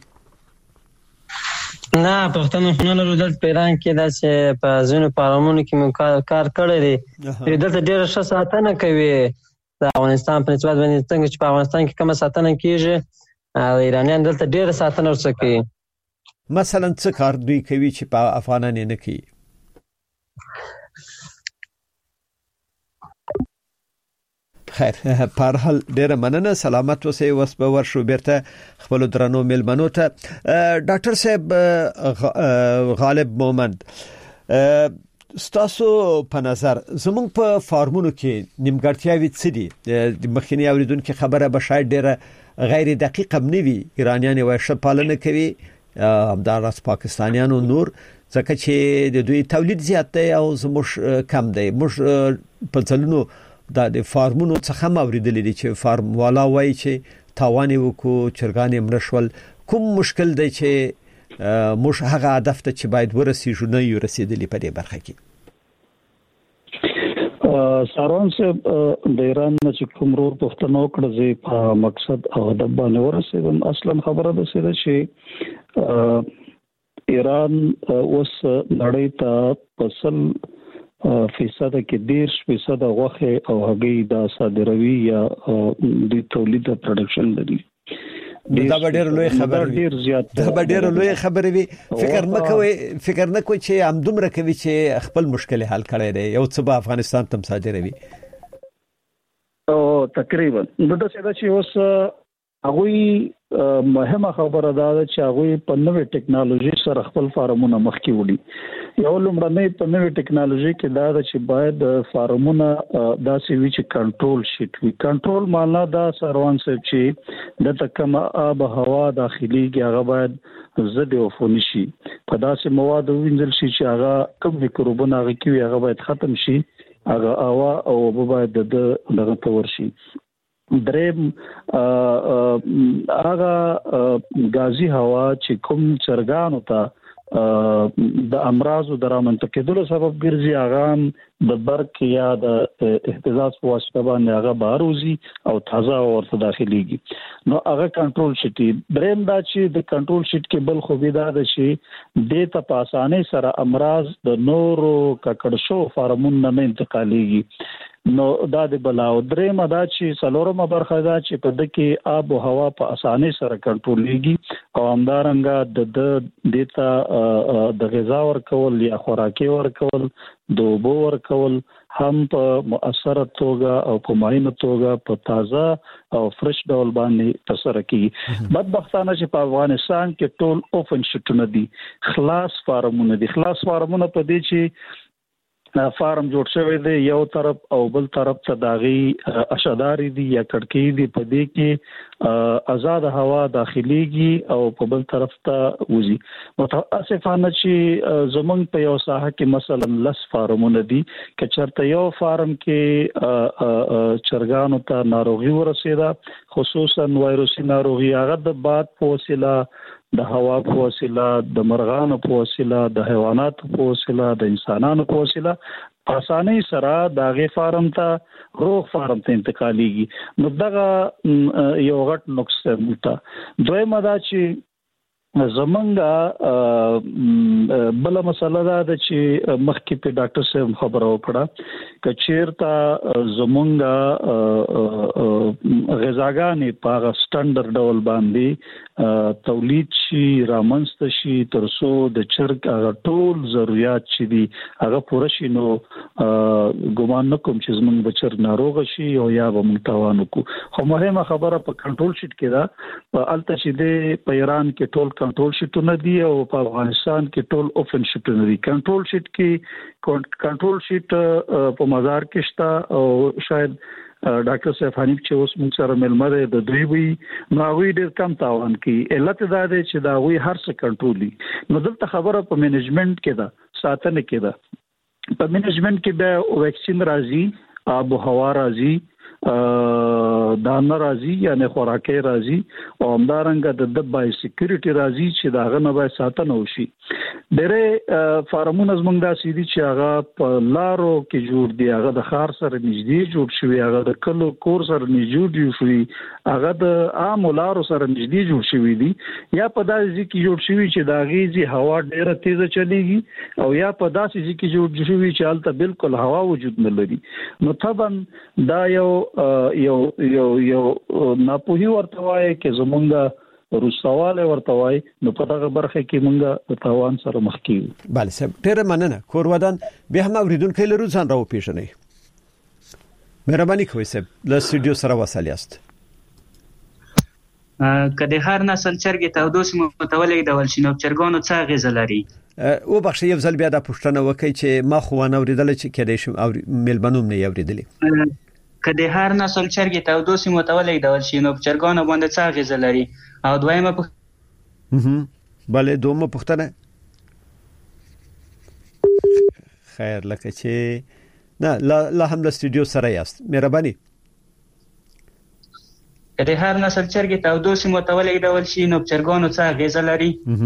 نه پښتنه خو نه لرو. دلته پیران کې داسې په ځینو فارمونو کې مو کار کړی دی. دلته ډیر ښه ساتنه کوي د افغانستان په نسبت باندې. څنګه چې په افغانستان کې کومه ساتنه کیږي ایرانیان دلته ډیر ساتنه ورڅ کوي. مثلا څه کار دوی کوي چې په افغانان نه کوي؟ خیر په هر حال ډیره مننه سلامت اوسئ. وس به ورشو بیرته خپل درنو ملمنو ته. ډاکټر صاحب غالب مومند ستاسو په نظر زموږ په فارمونو کې نیمګړتیاوې څه دي؟ د مخکنی اوریدونکو خبره به شاید ډیره غیر دقیقه نه وي. ایرانیان وایي شپالنه کوي همدارس پاکستانیانو نور ځکه چې د دوی تولید زیات دی او زموږ کم دی. موږ په ځلونو د فارمونو څخه اوریدلې دي چې فارم والا وایي چې تاوان وکړو چرګان یې مړ شول. کوم مشکل دی چې موږ هغه هدف ته چې باید ورسېږو نه یو رسیدلی په دې برخه کې؟ ساروان صاحب د ایران چې کوم رور پښتنو کړه زی په مقصد او د باندې ورسېدم. اصلا خبره ده چې ایران اوس نړۍ ته پسل فیصد کې دیرش فیصد غوښه او هګۍ د صادروي یا د تولید او پروډکشن لري. دا به ډېر لوی خبر وي. دا به ډېر لوی خبر وي. فکر نه کوي فکر نه کوي چې هم دومره کوي چې خپل مشکل حل کړي دی یو څه به افغانستان تم صادروي. او تقریبا نو دا څه چې اوس هغه مهمه خبره ده چې هغه په نوې ټکنالوژي سره خپل فارمونه مخکې وړي. یو لومړنۍ په نوې ټکنالوژي کې دا ده چې باید فارمونه داسې وي چې کنټرول شي. کنټرول معنی دا سروان صاحب چې د تکم آب هوا داخلي کې هغه باید زده او فونی شي. په داسې مواد وینځل شي چې هغه کوم میکروبونه هغه کې هغه باید ختم شي. هغه هوا او باید د دغه تور شي. دریم هغه غازی هوا چې کوم چرګانو ته د امراض او درامنت کېدلو سبب ګرځي هغه د برق یا د اهتزاز په واسطه باندې هغه باروزی او تازه ورته داخليږي. نو هغه کنټرول شي. دریم دا چې د کنټرول شیټ کې بل خو به دا شي د ته په اسانه سره امراض د نورو ککړ شو فارمون نه انتقاليږي. نو دا د بلاو. دریم دا چې سلورمه برخه دا چې په دکې آب او هوا په اسانه سره کنټرولېږي او همدارنګه د دیتا د غذا ورکول یا خوراکي ورکول د اوبو ورکول هم په مؤثره توګه او په معینه توګه په تازه او فرش ډول باندې ترسره کیږي. بدبختانه چې په افغانستان کې ټول اوپن شټونه دي، خلاص فارمونه دي. خلاص فارمونه په دې چې فارم جوړ شوی دی یو طرف او بل طرف ته داغي اشداري دي یا کړکۍ دي، په دې کې آزاد هوا داخليږي او په بل طرف ته وځي. متاسفانه چې زمونږ په یو ساحه کې مثلا لس فارمونه دي، چې چرته یو فارم کې چرګانو ته ناروغي ورسېده، خصوصا وایروسي ناروغي، هغه د باد په وسیله، د هوا په وسیله، د مرغانو په وسیله، د حیواناتو په وسیله، د انسانانو په وسیله په اسانۍ سره د غي فارم ته روغ فارم ته انتقالېږي. نو دغه یو غټ نقص ده. دویمه دا چې زمونږه بل مسله ده چې مخکې په ډاکټر صاحب خبره وکړه چې چیرته زمونږه غذاګانې په سټانډرډ ډول باندې تولید شي، رامنځته شي، ترڅو د چرګ هغه ټول ضرورت چې دي هغه پوره شي. نو ګومان نکوم چې زمونږ بچر ناروغ شي او یا به موږ تاوان وکړو. خو مهمه خبره په کنټرول شیټ کې ده، الته چې د په ایران کې ټول کنټرول شیټونه دي او په افغانستان کې ټول اوپن شیټونه دي. کنټرول شیټ کې کنټرول شیټ په مزار کې شته او شاید ډاکټر صاحب حنیف چې اوس موږ سره ملمره د دوی وی نو هغه ډېر کم تاوان کوي. علت دا دی چې دا وی هر څه کنټرولي. نو دلته خبره په مینجمنت کې ده، ساتنه کې ده. په مینجمنت کې به ویکسین راځي، آب و هوا راځي، دانه راځي یعنی خوراکي راځي، او همدارنګه د د بای سکیورټي راځي چې دا غنه به ساتنه وشي. ډېر فارمونه زمونږ داسې دي چې هغه په لارو کې جوړ دي، هغه د ښار سره نږدې جوړ شوي، هغه د کلو کور سره نږدې جوړ شوي، هغه د عام لارو سره نږدې جوړ شوي دي، یا په داسې ځای کې جوړ شوي چې د هغې ځای هوا ډېره تیزه چلیږي، او یا په داسې ځای کې جوړ شوي چې هلته بالکل هوا وجود نه لري. نو طبعا دا یو یو یو یو ناپوهي ورته وایي کې زمونږ روسواله ورته وایي. نو په دغه برخه کې مونږ د تاوان سره مخ کیږو. بله صاحب ډېره مننه. کورودان بیا هم اوریدونکو لرو، ځان راو پیژنئ. مهرباني کوئ صاحب، له سټوډیو سره وصل یاست. کله هر نسل چرګ ته دوس متولې ډول شنو چرګانو څه غیزه لري؟ او بخښه یو ځل بیا د پښتنه وکي چې ما خو نه اوریدل چې کېدې شم او ملبنوم نه اوریدلې. کله هر نسل چرګ ته دوس متولې ډول شنو چرګانو باندې څه غیزه لري؟ او دویمه په بله دومره پښتنه خیر لکه چې نه لا لا هم د سټوډیو سره یاست. مهرباني. کله هر نسل چرګ ته دوس متولې ډول شنو چرګانو څه غیزه لري؟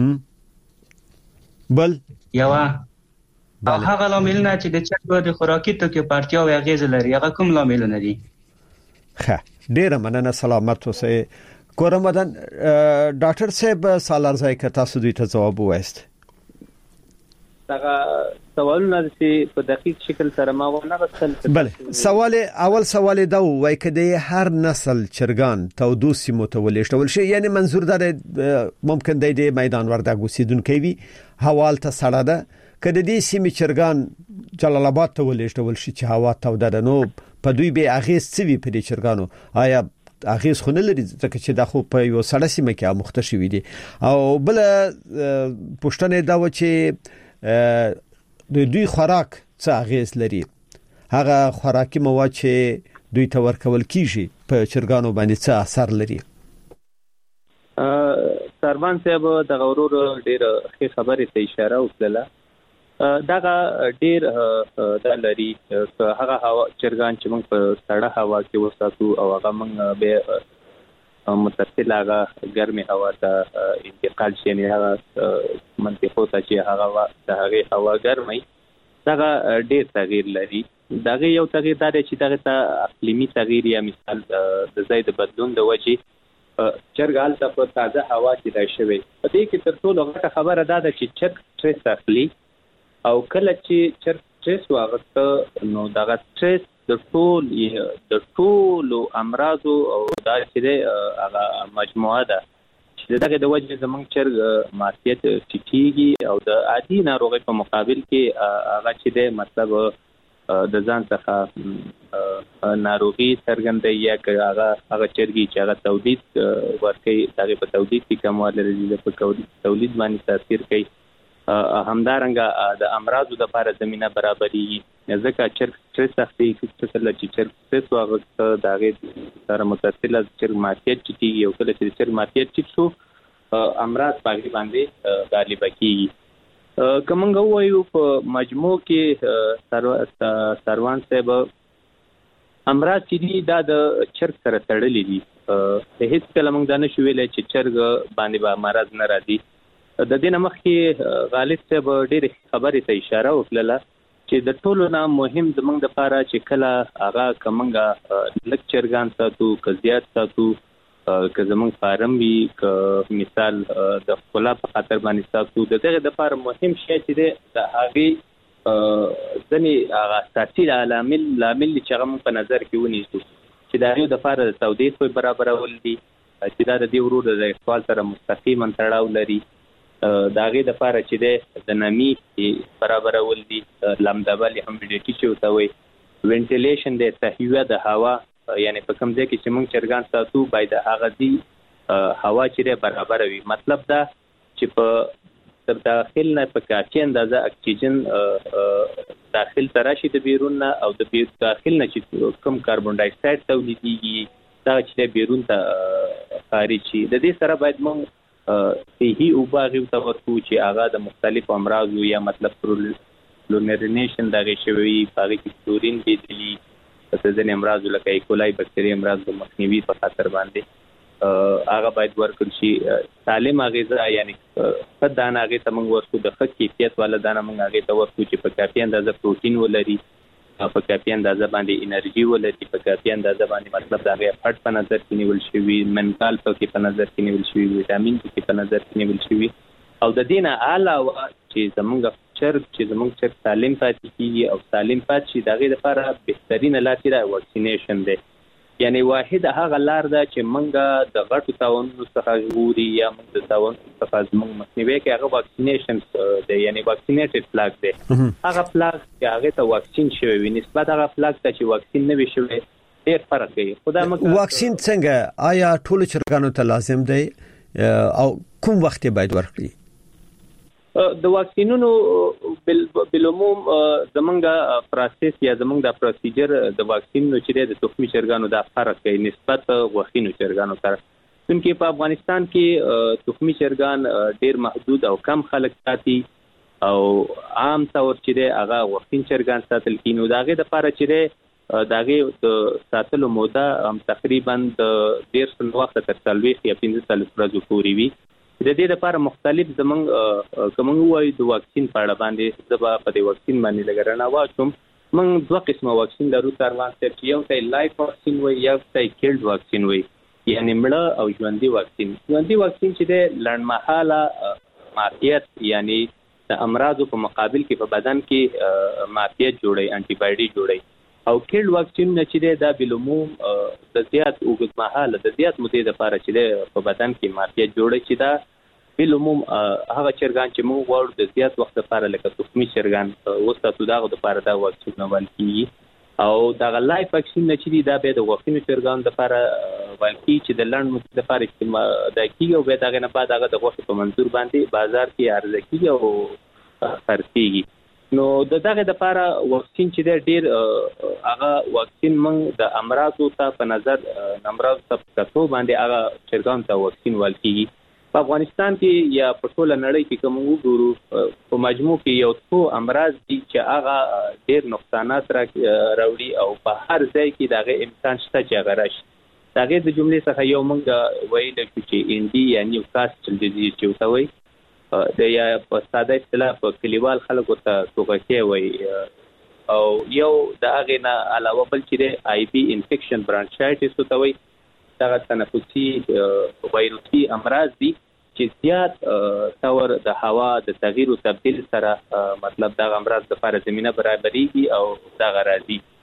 بل یوا هغه لاملونه چې د چرګو د خوراکي توکو پارتیا او غیزه لري، هغه کوم لاملونه دي؟ ښه ډیره مننه، سلامت اوسئ. کورمدان ډاکټر صاحب سالار ځای که تاسو دوی ته جواب وایست. دغه سوالونه چې په دقیق شکل سره ما ونه غوښتل. بله سوال اول سوال دا وای کده هر نسل چرګان تودو سیمو ته ولېشتول شي، یعنی منظور دا ممکن دی د میدان وردګ اوسیدونکو وي حوال ته سړه ده، کده دې سیمې چرګان جلال آباد ته ولېشتول شي چې هوا توده ده، نو په دوی به اغیز څه وي په دې چرګانو؟ آیا اغیز خو نه لري ځکه چې دا خو په یو سړه سیمه کې مختص وي دي؟ او بل پښتنه دا و چې د دوی خوراک څه اغیز لري؟ هغه خوراکي مواد چې دوی ته ورکول کیږي په چرګانو باندې څه اثر لري؟ سروان صاحب د غورور ډیر ښه خبرې ته اشاره وکړه. دغه ډیر د لري هغه هوا چرګان چې موږ په سړه هوا کې وساتو او هغه موږ به متصل هغه ګرمي هوا ته انتقال شي، یعنی هغه منطقو ته چې هغه د هغه هوا ګرمي، دغه ډیر تغییر لري. دغه یو تغییر دا چې دغه ته اقلیمي تغییر یا مثال د ځای د بدلون د وجې چرګ ته په تازه هوا کې دا شوی. په دې کې تر ټولو غټه خبره دا ده چې چرګ سټرس اخلي، او کله چې چرګ سټرس واغسته نو دغه سټرس د ټول د ټول امراض او دا چې هغه مجموعه ده چې دغه د وجه زمونږ چرګ معافیت ټیټیږي او د عادي ناروغي په مقابل کې هغه چې د مطلب د ځان څخه ناروغي څرګندوي یا هغه هغه چرګي چې هغه تولید ورکوي هغه په تولید کې کموالی لري په تولید باندې تاثیر کوي همدارنګه د امراضو لپاره زمينه برابرېږي ځکه چرګ سټرس اخلي چې چرګ سټرس واغسته د هغې سره متصله چرګ معافیت ټیټېږي او کله چې چرګ معافیت ټیټ شو امراض په هغې باندې غالبه کېږي. که موږ ووایو په مجموع کې سروان صاحب امراض چې دي دا د چرګ سره تړلي دي. هیڅ کله موږ دا نشو ویلی چې چرګ باندې به مرض نه راځي. د دې نه مخکې غالب صاحب ډېرې خبرې ته اشاره وکړله چې د ټولو نه مهم زموږ دپاره چې کله هغه که موږ لږ چرګان ساتو که زیات ساتو که زموږ فارم وي که مثال د ښکلا په خاطر باندې ساتو د دغې دپاره مهم شی چې دی د هغې ځینې هغه اساسي لامل لامل چې هغه موږ په نظر کې ونیسو چې د هغې دپاره د تودوخې برابرول دي چې دا د دې ورو د اقبال سره مستقیما تړاو لري. د هغې دپاره چې دی د نمي برابرول دي لمدول همیډیټي چې ورته وایي وینټیلیشن دی تهویه د هوا یعنی په کوم ځای کې چې موږ چرګان ساتو باید د هغه ځای هوا چې دی برابره وي. مطلب دا چې په د داخل نه په کافي اندازه اکسیجن داخل ته راشي د بیرون نه او د داخل نه چې کوم کاربن ډای اکساید تولیدېږي دا چې بیرون ته خارج شي. د دې سره باید موږ صحي اوبه هغې ته ورکوو چې هغه د مختلفو امراضو یا مطلب کلورینیشن د هغې شوی وي په هغې کې کلورین بېدلي د ځینې امراضو لکه ایکولای بکتریا امراض د مخنیوي په خاطر باندې هغه باید ورکړل شي. سالمه غذا یعنی ښه دانه هغې ته موږ ورکړو د ښه کیفیت والا دانه موږ هغې ته ورکړو چې په کافي اندازه پروټین ولري په کافي اندازه باندې انرژي ولري په کافي اندازه باندې مطلب د هغې فټ په نظر کې نیول شوي منرال پکې په نظر کې نیول شوي ویټامین پکې په نظر کې نیول شوي او د دې نه علاوه چې زموږ چرګ چې زموږ چرګ سالم پاتې کېږي او سالم پاتې شي د هغې دپاره بهترینه لار چې ده واکسینیشن دی. یعنی واحد هغه لار ده چې موږ د غټو تاوانونو څخه ژغوري یا موږ د تاوانونو څخه زموږ مخنیوی کوي هغه واکسینیشن دی یعنی واکسینیټډ فلاګ دی. هغه فلاګ چې هغې ته واکسین شوی وي نسبت هغه فلاګ ته چې واکسین نه وي شوی ډېر فرق کوي. خو دا موږ واکسین څنګه آیا ټولو چرګانو ته لازم دی او کوم وخت باید ورکړي؟ د واکسینونو بالعموم زمونږ پروسس یا زمونږ د پروسیجر د واکسینونو چې د تخمي چرګانو د فرق کوي نسبت غوښینو چرګانو سره. څنګه په افغانستان کې تخمي چرګان ډیر محدود او کم خلک ساتي او عام طور چې هغه غوښین چرګان ساتل کیږي. نو داغه د لپاره چې داغه د ساتلو موده تقریبا د ډیر څه وخت تر څلوېښت یا پنځه څلوېښت ورځې پورې وي. د دې لپاره مختلف زمونږ کوم وایي د واکسین په اړه باندې زبا په دې واکسین باندې لګرانه واچوم. موږ دوه قسمه واکسین لرو سروان صاحب چې یو ته لایف واکسین وایي یو ته کیلډ واکسین وایي یعنی مړه او ژوندۍ واکسین. ژوندۍ واکسین چې د لړمحاله معافیت یعنی د امراضو په مقابل کې په بدن کې معافیت جوړي انټي باډي جوړي او کیلډ واکسین نه چې دا بالعموم د زیات اوږدمهاله د زیات مودې لپاره چې په بدن کې معافیت جوړي چې دا بالعموم هغه چرګان چې موږ غواړو د زیات وخت لپاره لکه تخمي چرګان وساتو دغه لپاره دا واکسین ول کیږي او دغه لایف واکسین چې دی دا به د غوښینو چرګانو لپاره ول کیږي چې د لنډ مدت لپاره استعمال د کیږي او به دغه نه بعد هغه د غوښې په منظور باندې بازار کې عرضه کیږي او خرڅيږي. نو دغه لپاره واکسین چې ډیر هغه واکسین موږ د امراضو ته په نظر امراض ته کتو باندې هغه چرګان ته واکسین ول کیږي. په افغانستان کې یا په ټوله نړۍ کې کوم وګورو په مجموع کې یو څو امراض دي چې هغه ډېر نقصانات راوړي او په هر ځای کې دغه امکان شته چې هغه راشي. دغه د جملې څخه یو موږ ویل چې ان ډي یا نیوکاسټل ډیزیز چې ورته وایي د یا په ساده اصطلاح په کلیوال خلکو ته توغکې وایي او یو د هغې نه علاوه بل چې دی آی بي انفیکشن برانشایټس ورته وایي دغه تنفسي وایروسي امراض دي چې زیات تور د هوا د تغییر او تبديل سره مطلب دغه امراض لپاره زمينه برابرېږي او دغه راځي.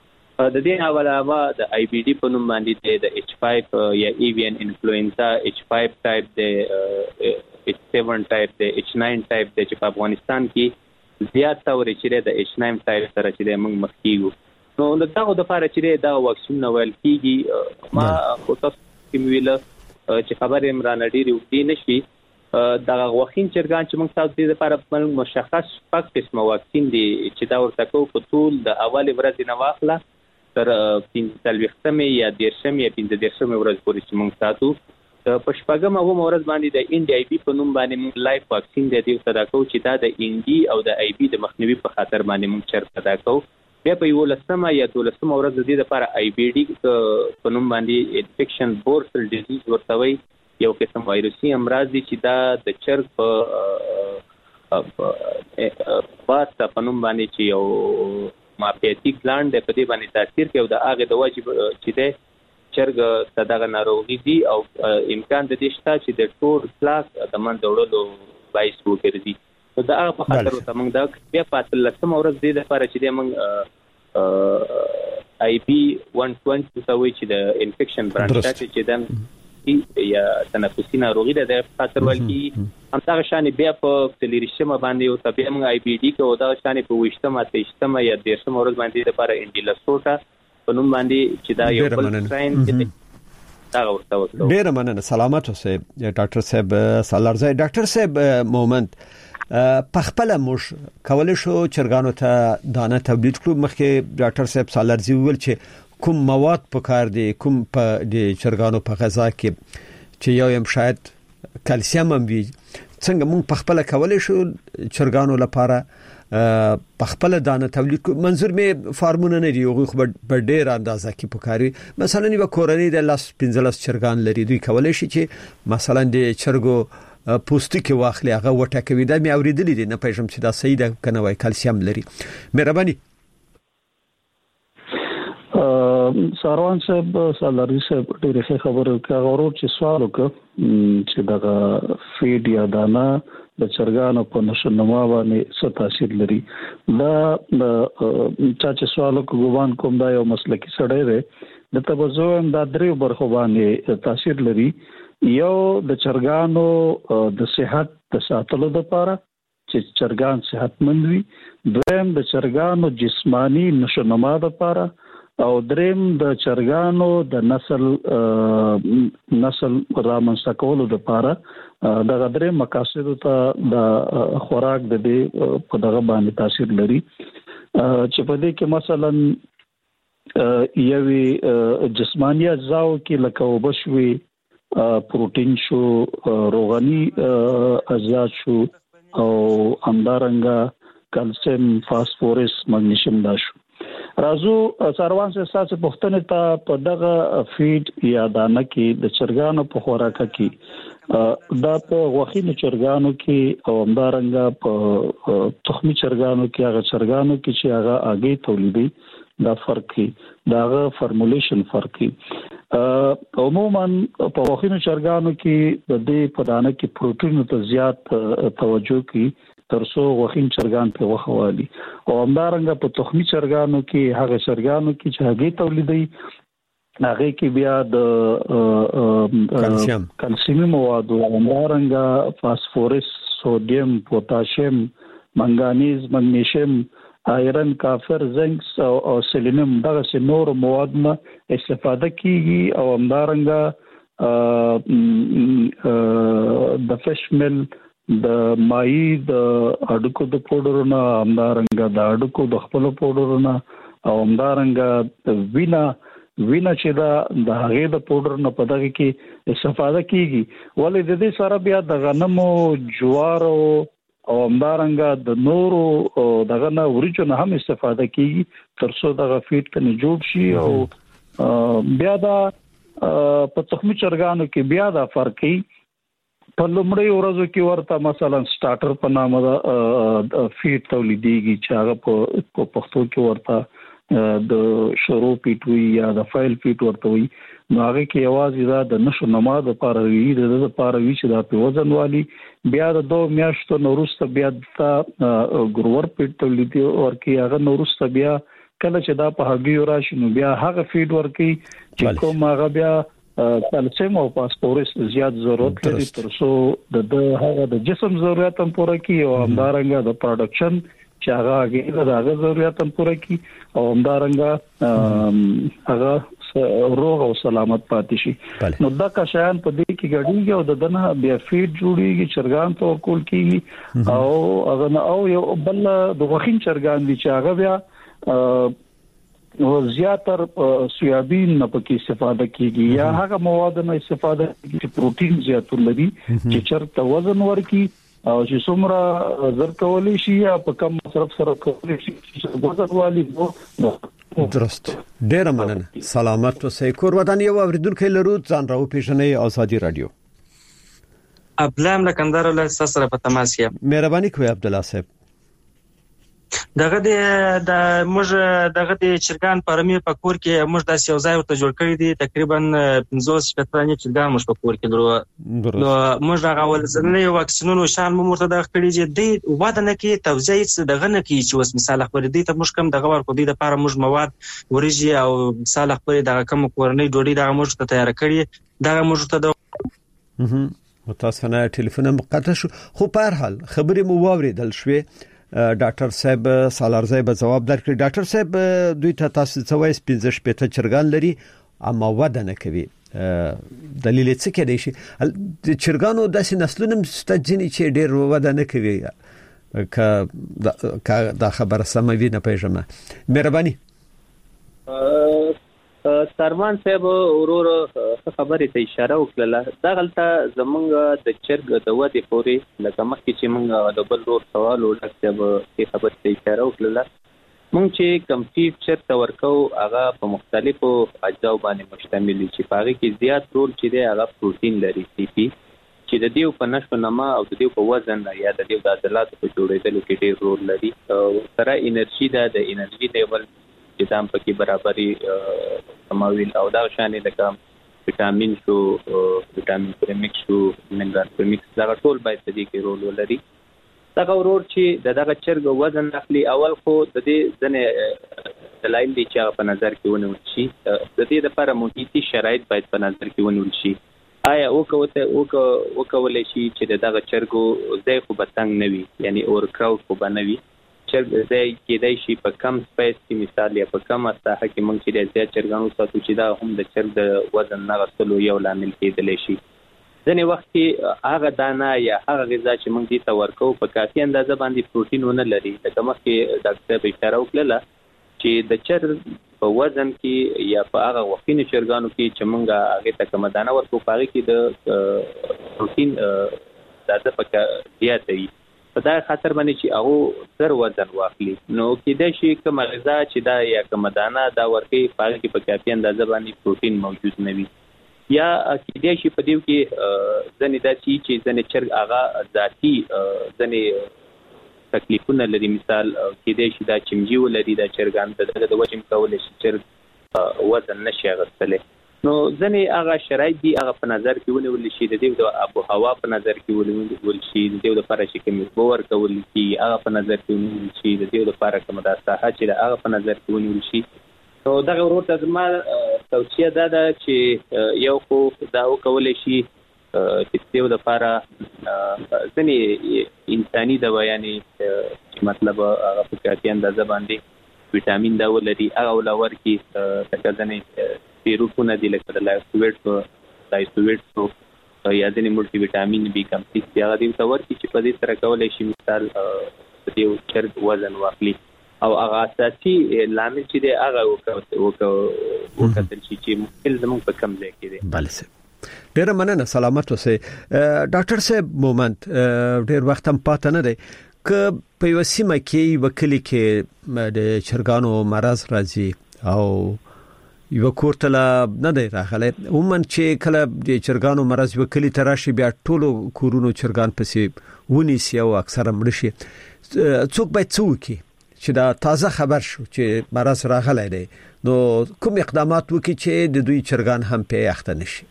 د دې علاوه د آی بی ډي په نوم باندې د ایچ فایو یا ایویان انفلوئنزا ایچ فایو ټایپ د ایچ سیون ټایپ د ایچ ناین ټایپ د چې په افغانستان کې زیات تورې چې د ایچ ناین ټایپ سره چې موږ مخ کیږو نو د دغه د لپاره چې دا واکسین ویل کیږي ما خو تاسو کې ویل چې خبرې عمران ډېری وډی نشي دا غوښین چرګان چې موږ تاسو دې لپاره مشخص پک قسمه واکسین دي چې دا ورته کو په ټول د اول ورځې نه واخله تر پنځه څلوېښتمې یا دېرشمې یا پنځه دېرشمې ورځ پورې چې موږ ساتو په شپږمه اوومه ورځ باندې د ان ډي آی بي په نوم باندې موږ لایف واکسین د دې ورته کوو چې دا د ان ډي او د آی بي د مخنیوي په خاطر باندې موږ چرته دا کوو بیا په یولسمه یا دولسمه ورځ د دې لپاره آی بي ډي په نوم باندې انفیکشن بورسل ډیزیز ورته وایي یو قسم وایروسي امراض دي چې دا د چرګ په باسته په نوم باندې چې یو مافیاتي ګلاند په دې باندې تاثیر کوي او د هغه د واجب چې ده چرګ ته دغه ناروغي دي او امکان د دې شته چې د ټول کلاس د من دوړلو باعث وګرځي نو دا په خاطر ته موږ دا بیا په لسمه ورځ دې لپاره چې موږ آی بي one twenty ته وایي چې د انفیکشن برانچایټ چې د یا تنفسي ناروغي ده د خاطر ولکي همدغه شان بیا په تلریشمه باندې او تبع موږ آی بي ډي کو دا شان په وشتمه تېشتمه یا دیرشمه ورځ باندې لپاره انډیلاسوټا په نوم باندې چې دا یو بل ټرین دی دا ورته وکړو. ډیر مننه سلامت اوسئ ډاکټر صاحب سالارزای. ډاکټر صاحب مومند په خپل موږ کولای شو چرګانو ته دانه تولید کړو مخکې ډاکټر صاحب سالارزي ویل چې کوم مواد په کار دي کوم په د چرګانو په غذا کې چې یو یم شاید کلسیم هم وي څنګه موږ په خپل کولای شو چرګانو لپاره په خپل دانه تولید کو منظور می فارمونه نه دی خو په ډیر اندازه کې پکاري مثلا یو کورنۍ د لاس پنځلس چرګان لري دوی کولای شي چې مثلا د چرګو پوستکی واخلي هغه وټه کوي دا مې اوریدلې دي نه پېژم چې دا صحیح ده کنه وای کلسیم لري. مهرباني ساروان صاحب سالاري صاحب ډېر ښه خبره کوي غوړو چې سوال وکړ چې دغه فیډ یا دانه د چرګانو په نشونما باندې څه تاثیر لري دا چا چې سوال وکړ کوم دا یو مسلکي سړی دی د تبزوم دا درې برخو باندې تاثیر لري یو د چرګانو د صحت د ساتلو لپاره چې چرګان صحتمند وي دویم د چرګانو جسمانی نشونما لپاره او دریم د چرګانو د نسل نسل رامنځته کولو لپاره دغه درې مقاصد ته د خوراک د دې په دغه باندې تاثیر لري چې په دې کې مثلا یوې جسمانی اجزاو کې لکه وبشوي پروتین شو روغني اجزا شو او همدارنګه کلسیم فاسفورس مګنیشیم دا شو. رازو سروان سے ساس پختنه ته په دغه فیډ یا دانه کې د چرګانو په خوراکه کې دا په غوښینو چرګانو کې او همدارنګه په تخمي چرګانو کې هغه چرګانو کې چې هغه اگې تولیدي دا فرق کی داغه فارمولیشن فرق کی عموما په غوښینو چرګانو کې د دې په دانه کې پروتین ته زیات توجه کی ترڅو غوښین چرګان په وخوالي او همدارنګه په تخمي چرګانو کې هغه چرګانو کې چې هغه تولیدي هغه کې بیا د کلسیم کلسیمي مواد او همدارنګه فاسفورس سوډیم پوتاشیم منګانیز مګنیشیم آیرن کافر زنک او سیلینیم دغه سه نور مواد نه استفاده کیږي او همدارنګه د فش مل د مای د اډکو د پودرونه همدارنګه د اډکو د خپل پودرونه او همدارنګه وینا وینا چې دا د هغه د پودرونه په دغه کې استفاده کیږي ولې د دې سره بیا د غنمو جوارو او همدارنګه د نورو دغه نه ورچو نه هم استفاده کیږي ترڅو دغه فیټ کنه جوړ شي او بیا دا په تخمي چرګانو کې بیا دا فرقي په لومړی ورځو کې ورته مثلا سٹارټر په نامه دا فیټ تولیديږي چې هغه په پښتو کې ورته د شروع پیټوي یا د فایل پیټ ورته وي نو هغه کې आवाज دا د نشو نماز لپاره وی د لپاره وی چې دا په وزن والی بیا د دوه میاشتو نورسته بیا د ګروور پیټ تولیدي او کې هغه نورسته بیا کله چې دا په هګیو راشي نو بیا هغه فیډ ورکي چې کوم هغه بیا کلسیم او فاسفورس زیات ضرورت لري ترڅو د هغه د جسم ضرورت هم پوره کړي او همدارنګه د پروډکشن چې هغه هغه د هغه ضرورت هم پوره کړي او همدارنګه هغه روغ او سلامت پاتې شي نو دا کا شایان په دې کې غړيږي او د دنه بیا فیډ جوړيږي چرګان ته ورکول کیږي او هغه او یو بل د وخین چرګان دي چې هغه بیا او زیاتر سویابین نه پکې استفاده کیږي یا هغه مواد نه استفاده کیږي چې پروتین زیات لري چې چرته وزن ورکي او چې څومره زر کولی شي یا په کم مصرف سره کولی شي چې وزن والی نو درست ډیر مننه سلامت اوسئ کور ودان یو اوریدونکو لرو ځان راو پیژنې ازادي رادیو ابلام لکندر له سره په تماس یم مهرباني کوي عبد الله صاحب دغه د موږ دغه د چرګان پرمې په کور کې موږ د سیوځای ورته جوړ کړی دي تقریبا پنځوس شپږ چرګان موږ په کور کې درو نو موږ هغه ولزنې واکسینونو شان مو مرته د خړې دي د واده نه کې توزیع دغه نه کې چې وس مثال خبر دي ته موږ کوم دغه ورکو دي د لپاره موږ مواد وريجي او مثال خبر دغه کوم کورنۍ ډوډۍ دغه موږ ته تیار کړی دغه موږ ته د متاسفانه ټلیفون مقطع شو خو په هر حال خبرې مو واوریدل شوې ډاکټر صاحب سالارزی به جواب درکړي ډاکټر صاحب دوی ته تاسو څه وایي پنځه شپږ چرګان لري اما وده نه کوي دلیل څه کېدای شي د چرګانو داسې نسلونه مستجني چې ډېر وده نه کوي که دا خبره سمه وي نه پېژنم مهرباني سرمان صاحب ورور خبرې ته اشاره وکړه دا غلطه زمونږ د چرګ د ودې پورې لکه مخکې چې مونږ د بل ورور سوال وکړ چې خبرې ته اشاره وکړه مونږ چې کمپیوټر چرته ورکو هغه په مختلفو اجزاو باندې مشتمل چې پاره کې زیات رول چې دی هغه پروتین لري سی پی چې د دیو په نشو نما او د دیو په وزن یا د دیو د عضلاتو په جوړېدلو کې ډېر رول لري او سره انرژي ده د انرژي لیول چې دام پکې برابرۍ سماویل او دا شانې لکه وټامین شو وټامین پریمکس شو منرال پریمکس دا ټول باید د دې کې رول ولري دا ورور چې دغه چرګ وزن اخلي اول خو د دې ځنه دلایل دي چې په نظر کې ونیول شي د دې لپاره محیطي شرایط باید په نظر کې ونیول شي آیا او کوته او وکولای شي چې دغه چرګ ځای خو بتنګ نوي یعنی اور کراود خو بنوي چرګ ځای کېدای شي په کم سپیس کې مثال یا په کم ساحه کې مونږ چې زیات چرګانو ساتو چې دا هم د چرګ د وزن نه غوښتلو یو لامل کېدلی شي ځینې وخت کې هغه دانه یا هغه غذا چې مونږ دې ته ورکو په کافي اندازه باندې پروتین ونه لري لکه مخکې ډاکټر صاحب اشاره وکړله چې د چرګ په وزن کې یا په هغه وختینو چرګانو کې چې مونږ هغې ته کومه دانه ورکو په هغې کې د پروتین اندازه پکې زیاته وي په دا خاطر باندې چې هغه تر وزن واخلي نو کېدای شي کوم غذا چې دا یا کوم دانه دا ورکي پاره کې په کافي اندازه باندې پروتین موجود نه وي یا کېدای شي په دې کې ځنې دا چې ځنې چرګ هغه ذاتی ځنې تکلیفونه لري مثال کېدای شي دا چمجي ولري دا چرګان د د وجم کول شي چرګ وزن نشي غوښتلی نو ځنې هغه شرایط دي هغه په نظر کې ونیول شي د دې د ابو هوا په نظر کې ونیول شي د دې لپاره چې کوم باور کول شي هغه په نظر کې ونیول شي د دې لپاره کوم د ساحه چې هغه په نظر کې ونیول شي نو دا ورور ته زما توصیه ده چې یو خو دا وکول شي چې دې لپاره ځنې انساني دوا یعنی مطلب هغه په کافي اندازه باندې وټامین دا ولري هغه ولور کې تکذنې پیروفونه دي لکه د لایسویټ لایسویټ یا د ملټي وټامین بي کمپلیکس یا د تور کې چې په دې سره کولای شي مثال د یو چرګ وزن واخلي او هغه اساسي لامل چې دی هغه وکړل شي چې مشکل زموږ په کم ځای کې دی بله سه ډیر مننه سلامت اوسئ ډاکټر صاحب مومنت ډیر وخت هم پاتې نه دی که په یو سیمه کې وکړي کې د چرګانو مرز راځي او یو کورتله نه دی راغلی عموما چې کله د چرګانو مرز وکړي تراشي بیا ټولو کورونو چرګان پسې ونیسي او اکثره مړ شي څوک باید څه وکړي چې دا تازه خبر شو چې مرز راغلی دی نو کوم اقدامات وکړي چې د دوی چرګان هم پې اخته نشي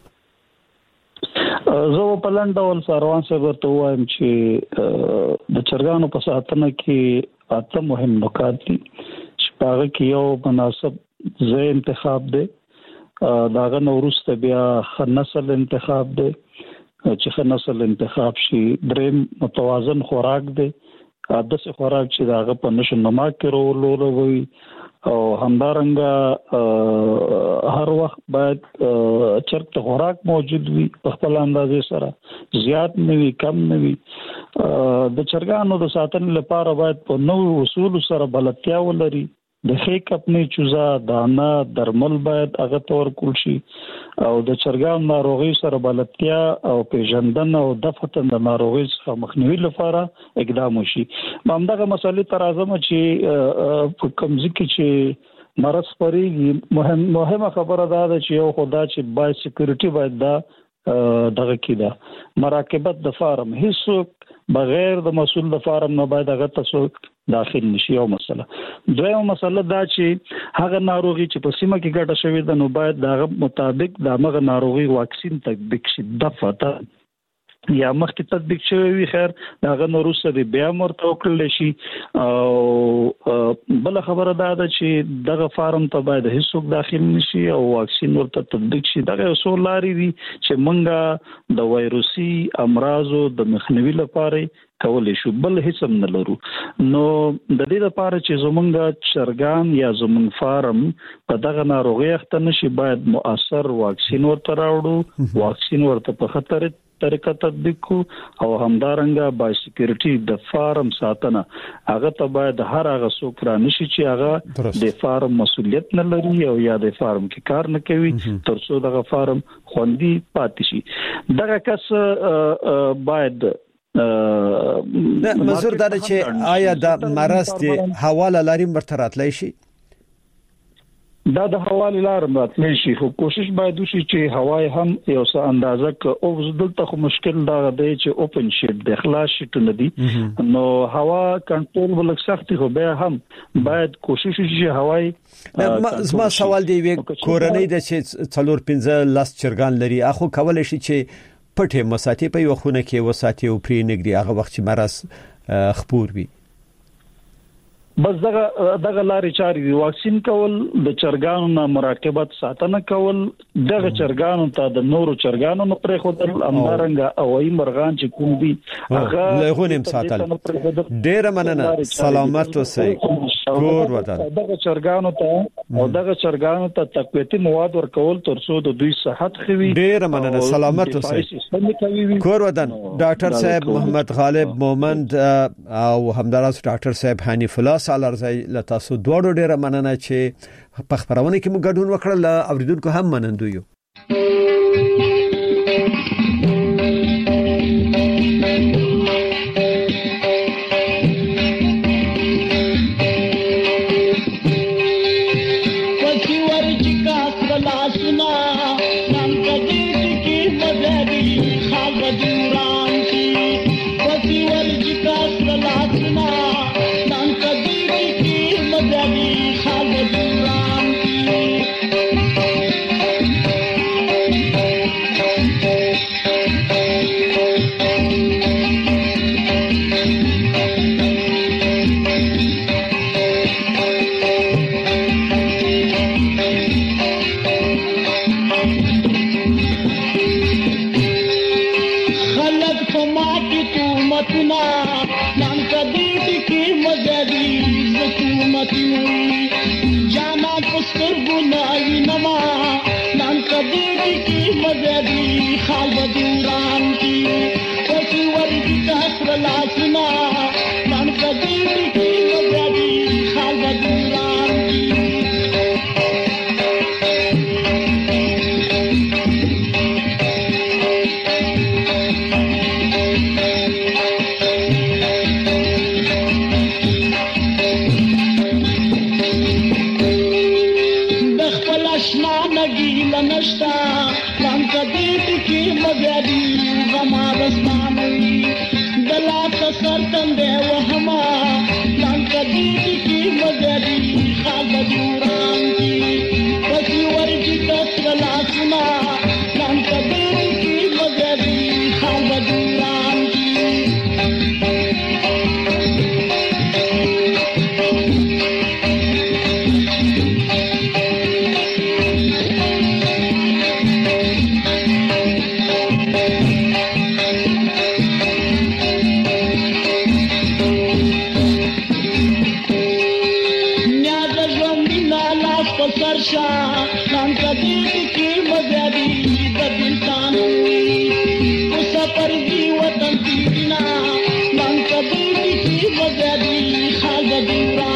زه په لاندې ډول سروان صاحب ته وایم چې د چرګانو په ساتنه کې اته مهم نکات دي هغه کې یو مناسب ځای انتخاب دی، داغه نورسته بیا خنسل انتخاب دی چې خنسل انتخاب شي. دریم متوازن خوراک دی، عادت خوراک چې داغه په نشو نما کې ورولوي او همدارنګه هر وخت باید چرته خوراک موجود وي په خپل اندازې سره، زیات نه وي کم نه وي. د چرګانو د ساتنې لپاره باید په نوو اصول سره بلدتیا ولري. د هیک خپل چوزا دانه درمل باید هغه تور کول شي او د چرګانو ناروغي سره بلدتیا او پیژندنه او دفع د ناروغي څخه مخنیوي لپاره اقدام وشي. همدغه مسلې تر اعظم چې په کمزې کې چې مرض پرېږي، مهم مهمه خبره ده چې یو خدا چې بای سکیورټي باید دا دغه کې ده مراقبت د فارم، هیڅ بغیر د مسؤل د فارم نه باید هغه تاسو داخل نشي. یو مسله. دویمه مسله دا چې هغه ناروغي چې په سیمه کې ګټه شوی ده نو باید دغه مطابق د هغه ناروغي واکسین تطبیق شي دفعه یا مخکې تطبیق شوی وي، خیر دغه نورسته بیا مرته وکړل شي. او بل خبره دا ده چې دغه فارم ته باید هیڅوک داخل نشي او واکسین ورته تطبیق شي. دغه اصول لري دي چې مونږه د وایروسي امراضو د مخنیوي لپاره کولای شو، بل هیڅ هم نه لرو. نو د دې لپاره چې زمونږ چرګان یا زمونږ فارم په دغه ناروغي اخته نشي باید مؤثر واکسین ورته راوړو، واکسین ورته په خطر طریقه تطبیق کو او همدارنګه بای سکیورټي د فارم ساتنه هغه ته باید هر هغه څوک را نشي چې هغه د فارم مسؤلیت نه لري او یا د فارم کې کار نه کوي تر څو دغه فارم خوندي پاتې شي. دغه کس باید منظور دا چې آیا د مرض د حواله لري مرتراتلی شي؟ دا د حواله لار ماتلی شي، خو کوشش باید وشي چې هوای هم یو څه اندازه ک او دلته خو مشکل دا دی چې اوپن شیټ د اخلاص شیټ نه دي، نو هوا کنټرول ولک سخت خو به هم باید کوشش وشي چې هوای. زما سوال دی وی کورنۍ د چې څلور پنځه لاس چرګان لري اخو کولای شي چې پټه مساتې په یو خونه کې وساتي او پرې نګري هغه وخت چې مرض خپور وي. بس دغه دغه لارې چارې دي، واکسین کول، د چرګانو نه مراقبت ساتنه کول، دغه چرګانو ته د نورو چرګانو نه پرې خودل، امدارنګه اوایي مرغان چې کوم دي هغه له غونم ساتل. ډېر مننه، سلامت اوسئ. کور ودان دغه چرګانو ته او دغه چرګانو ته تقویتي مواد ورکول تر څو د دوی صحت خوي. ډېر مننه، سلامت اوسئ. کور ودان ډاکټر صاحب محمد غالب مومند او همدارس ډاکټر صاحب حنیف الله سالارزای لتاسو دوړو ډیره مننه چې په خبرونه کې موږ ګډون وکړل، اوریدونکو هم منندو یو. خلق فما کی تو متنا نام کدی شاه نن کدی کی مزادی د انسان کو سفر دی وطن دینا نن کدی کی مزادی خالد دی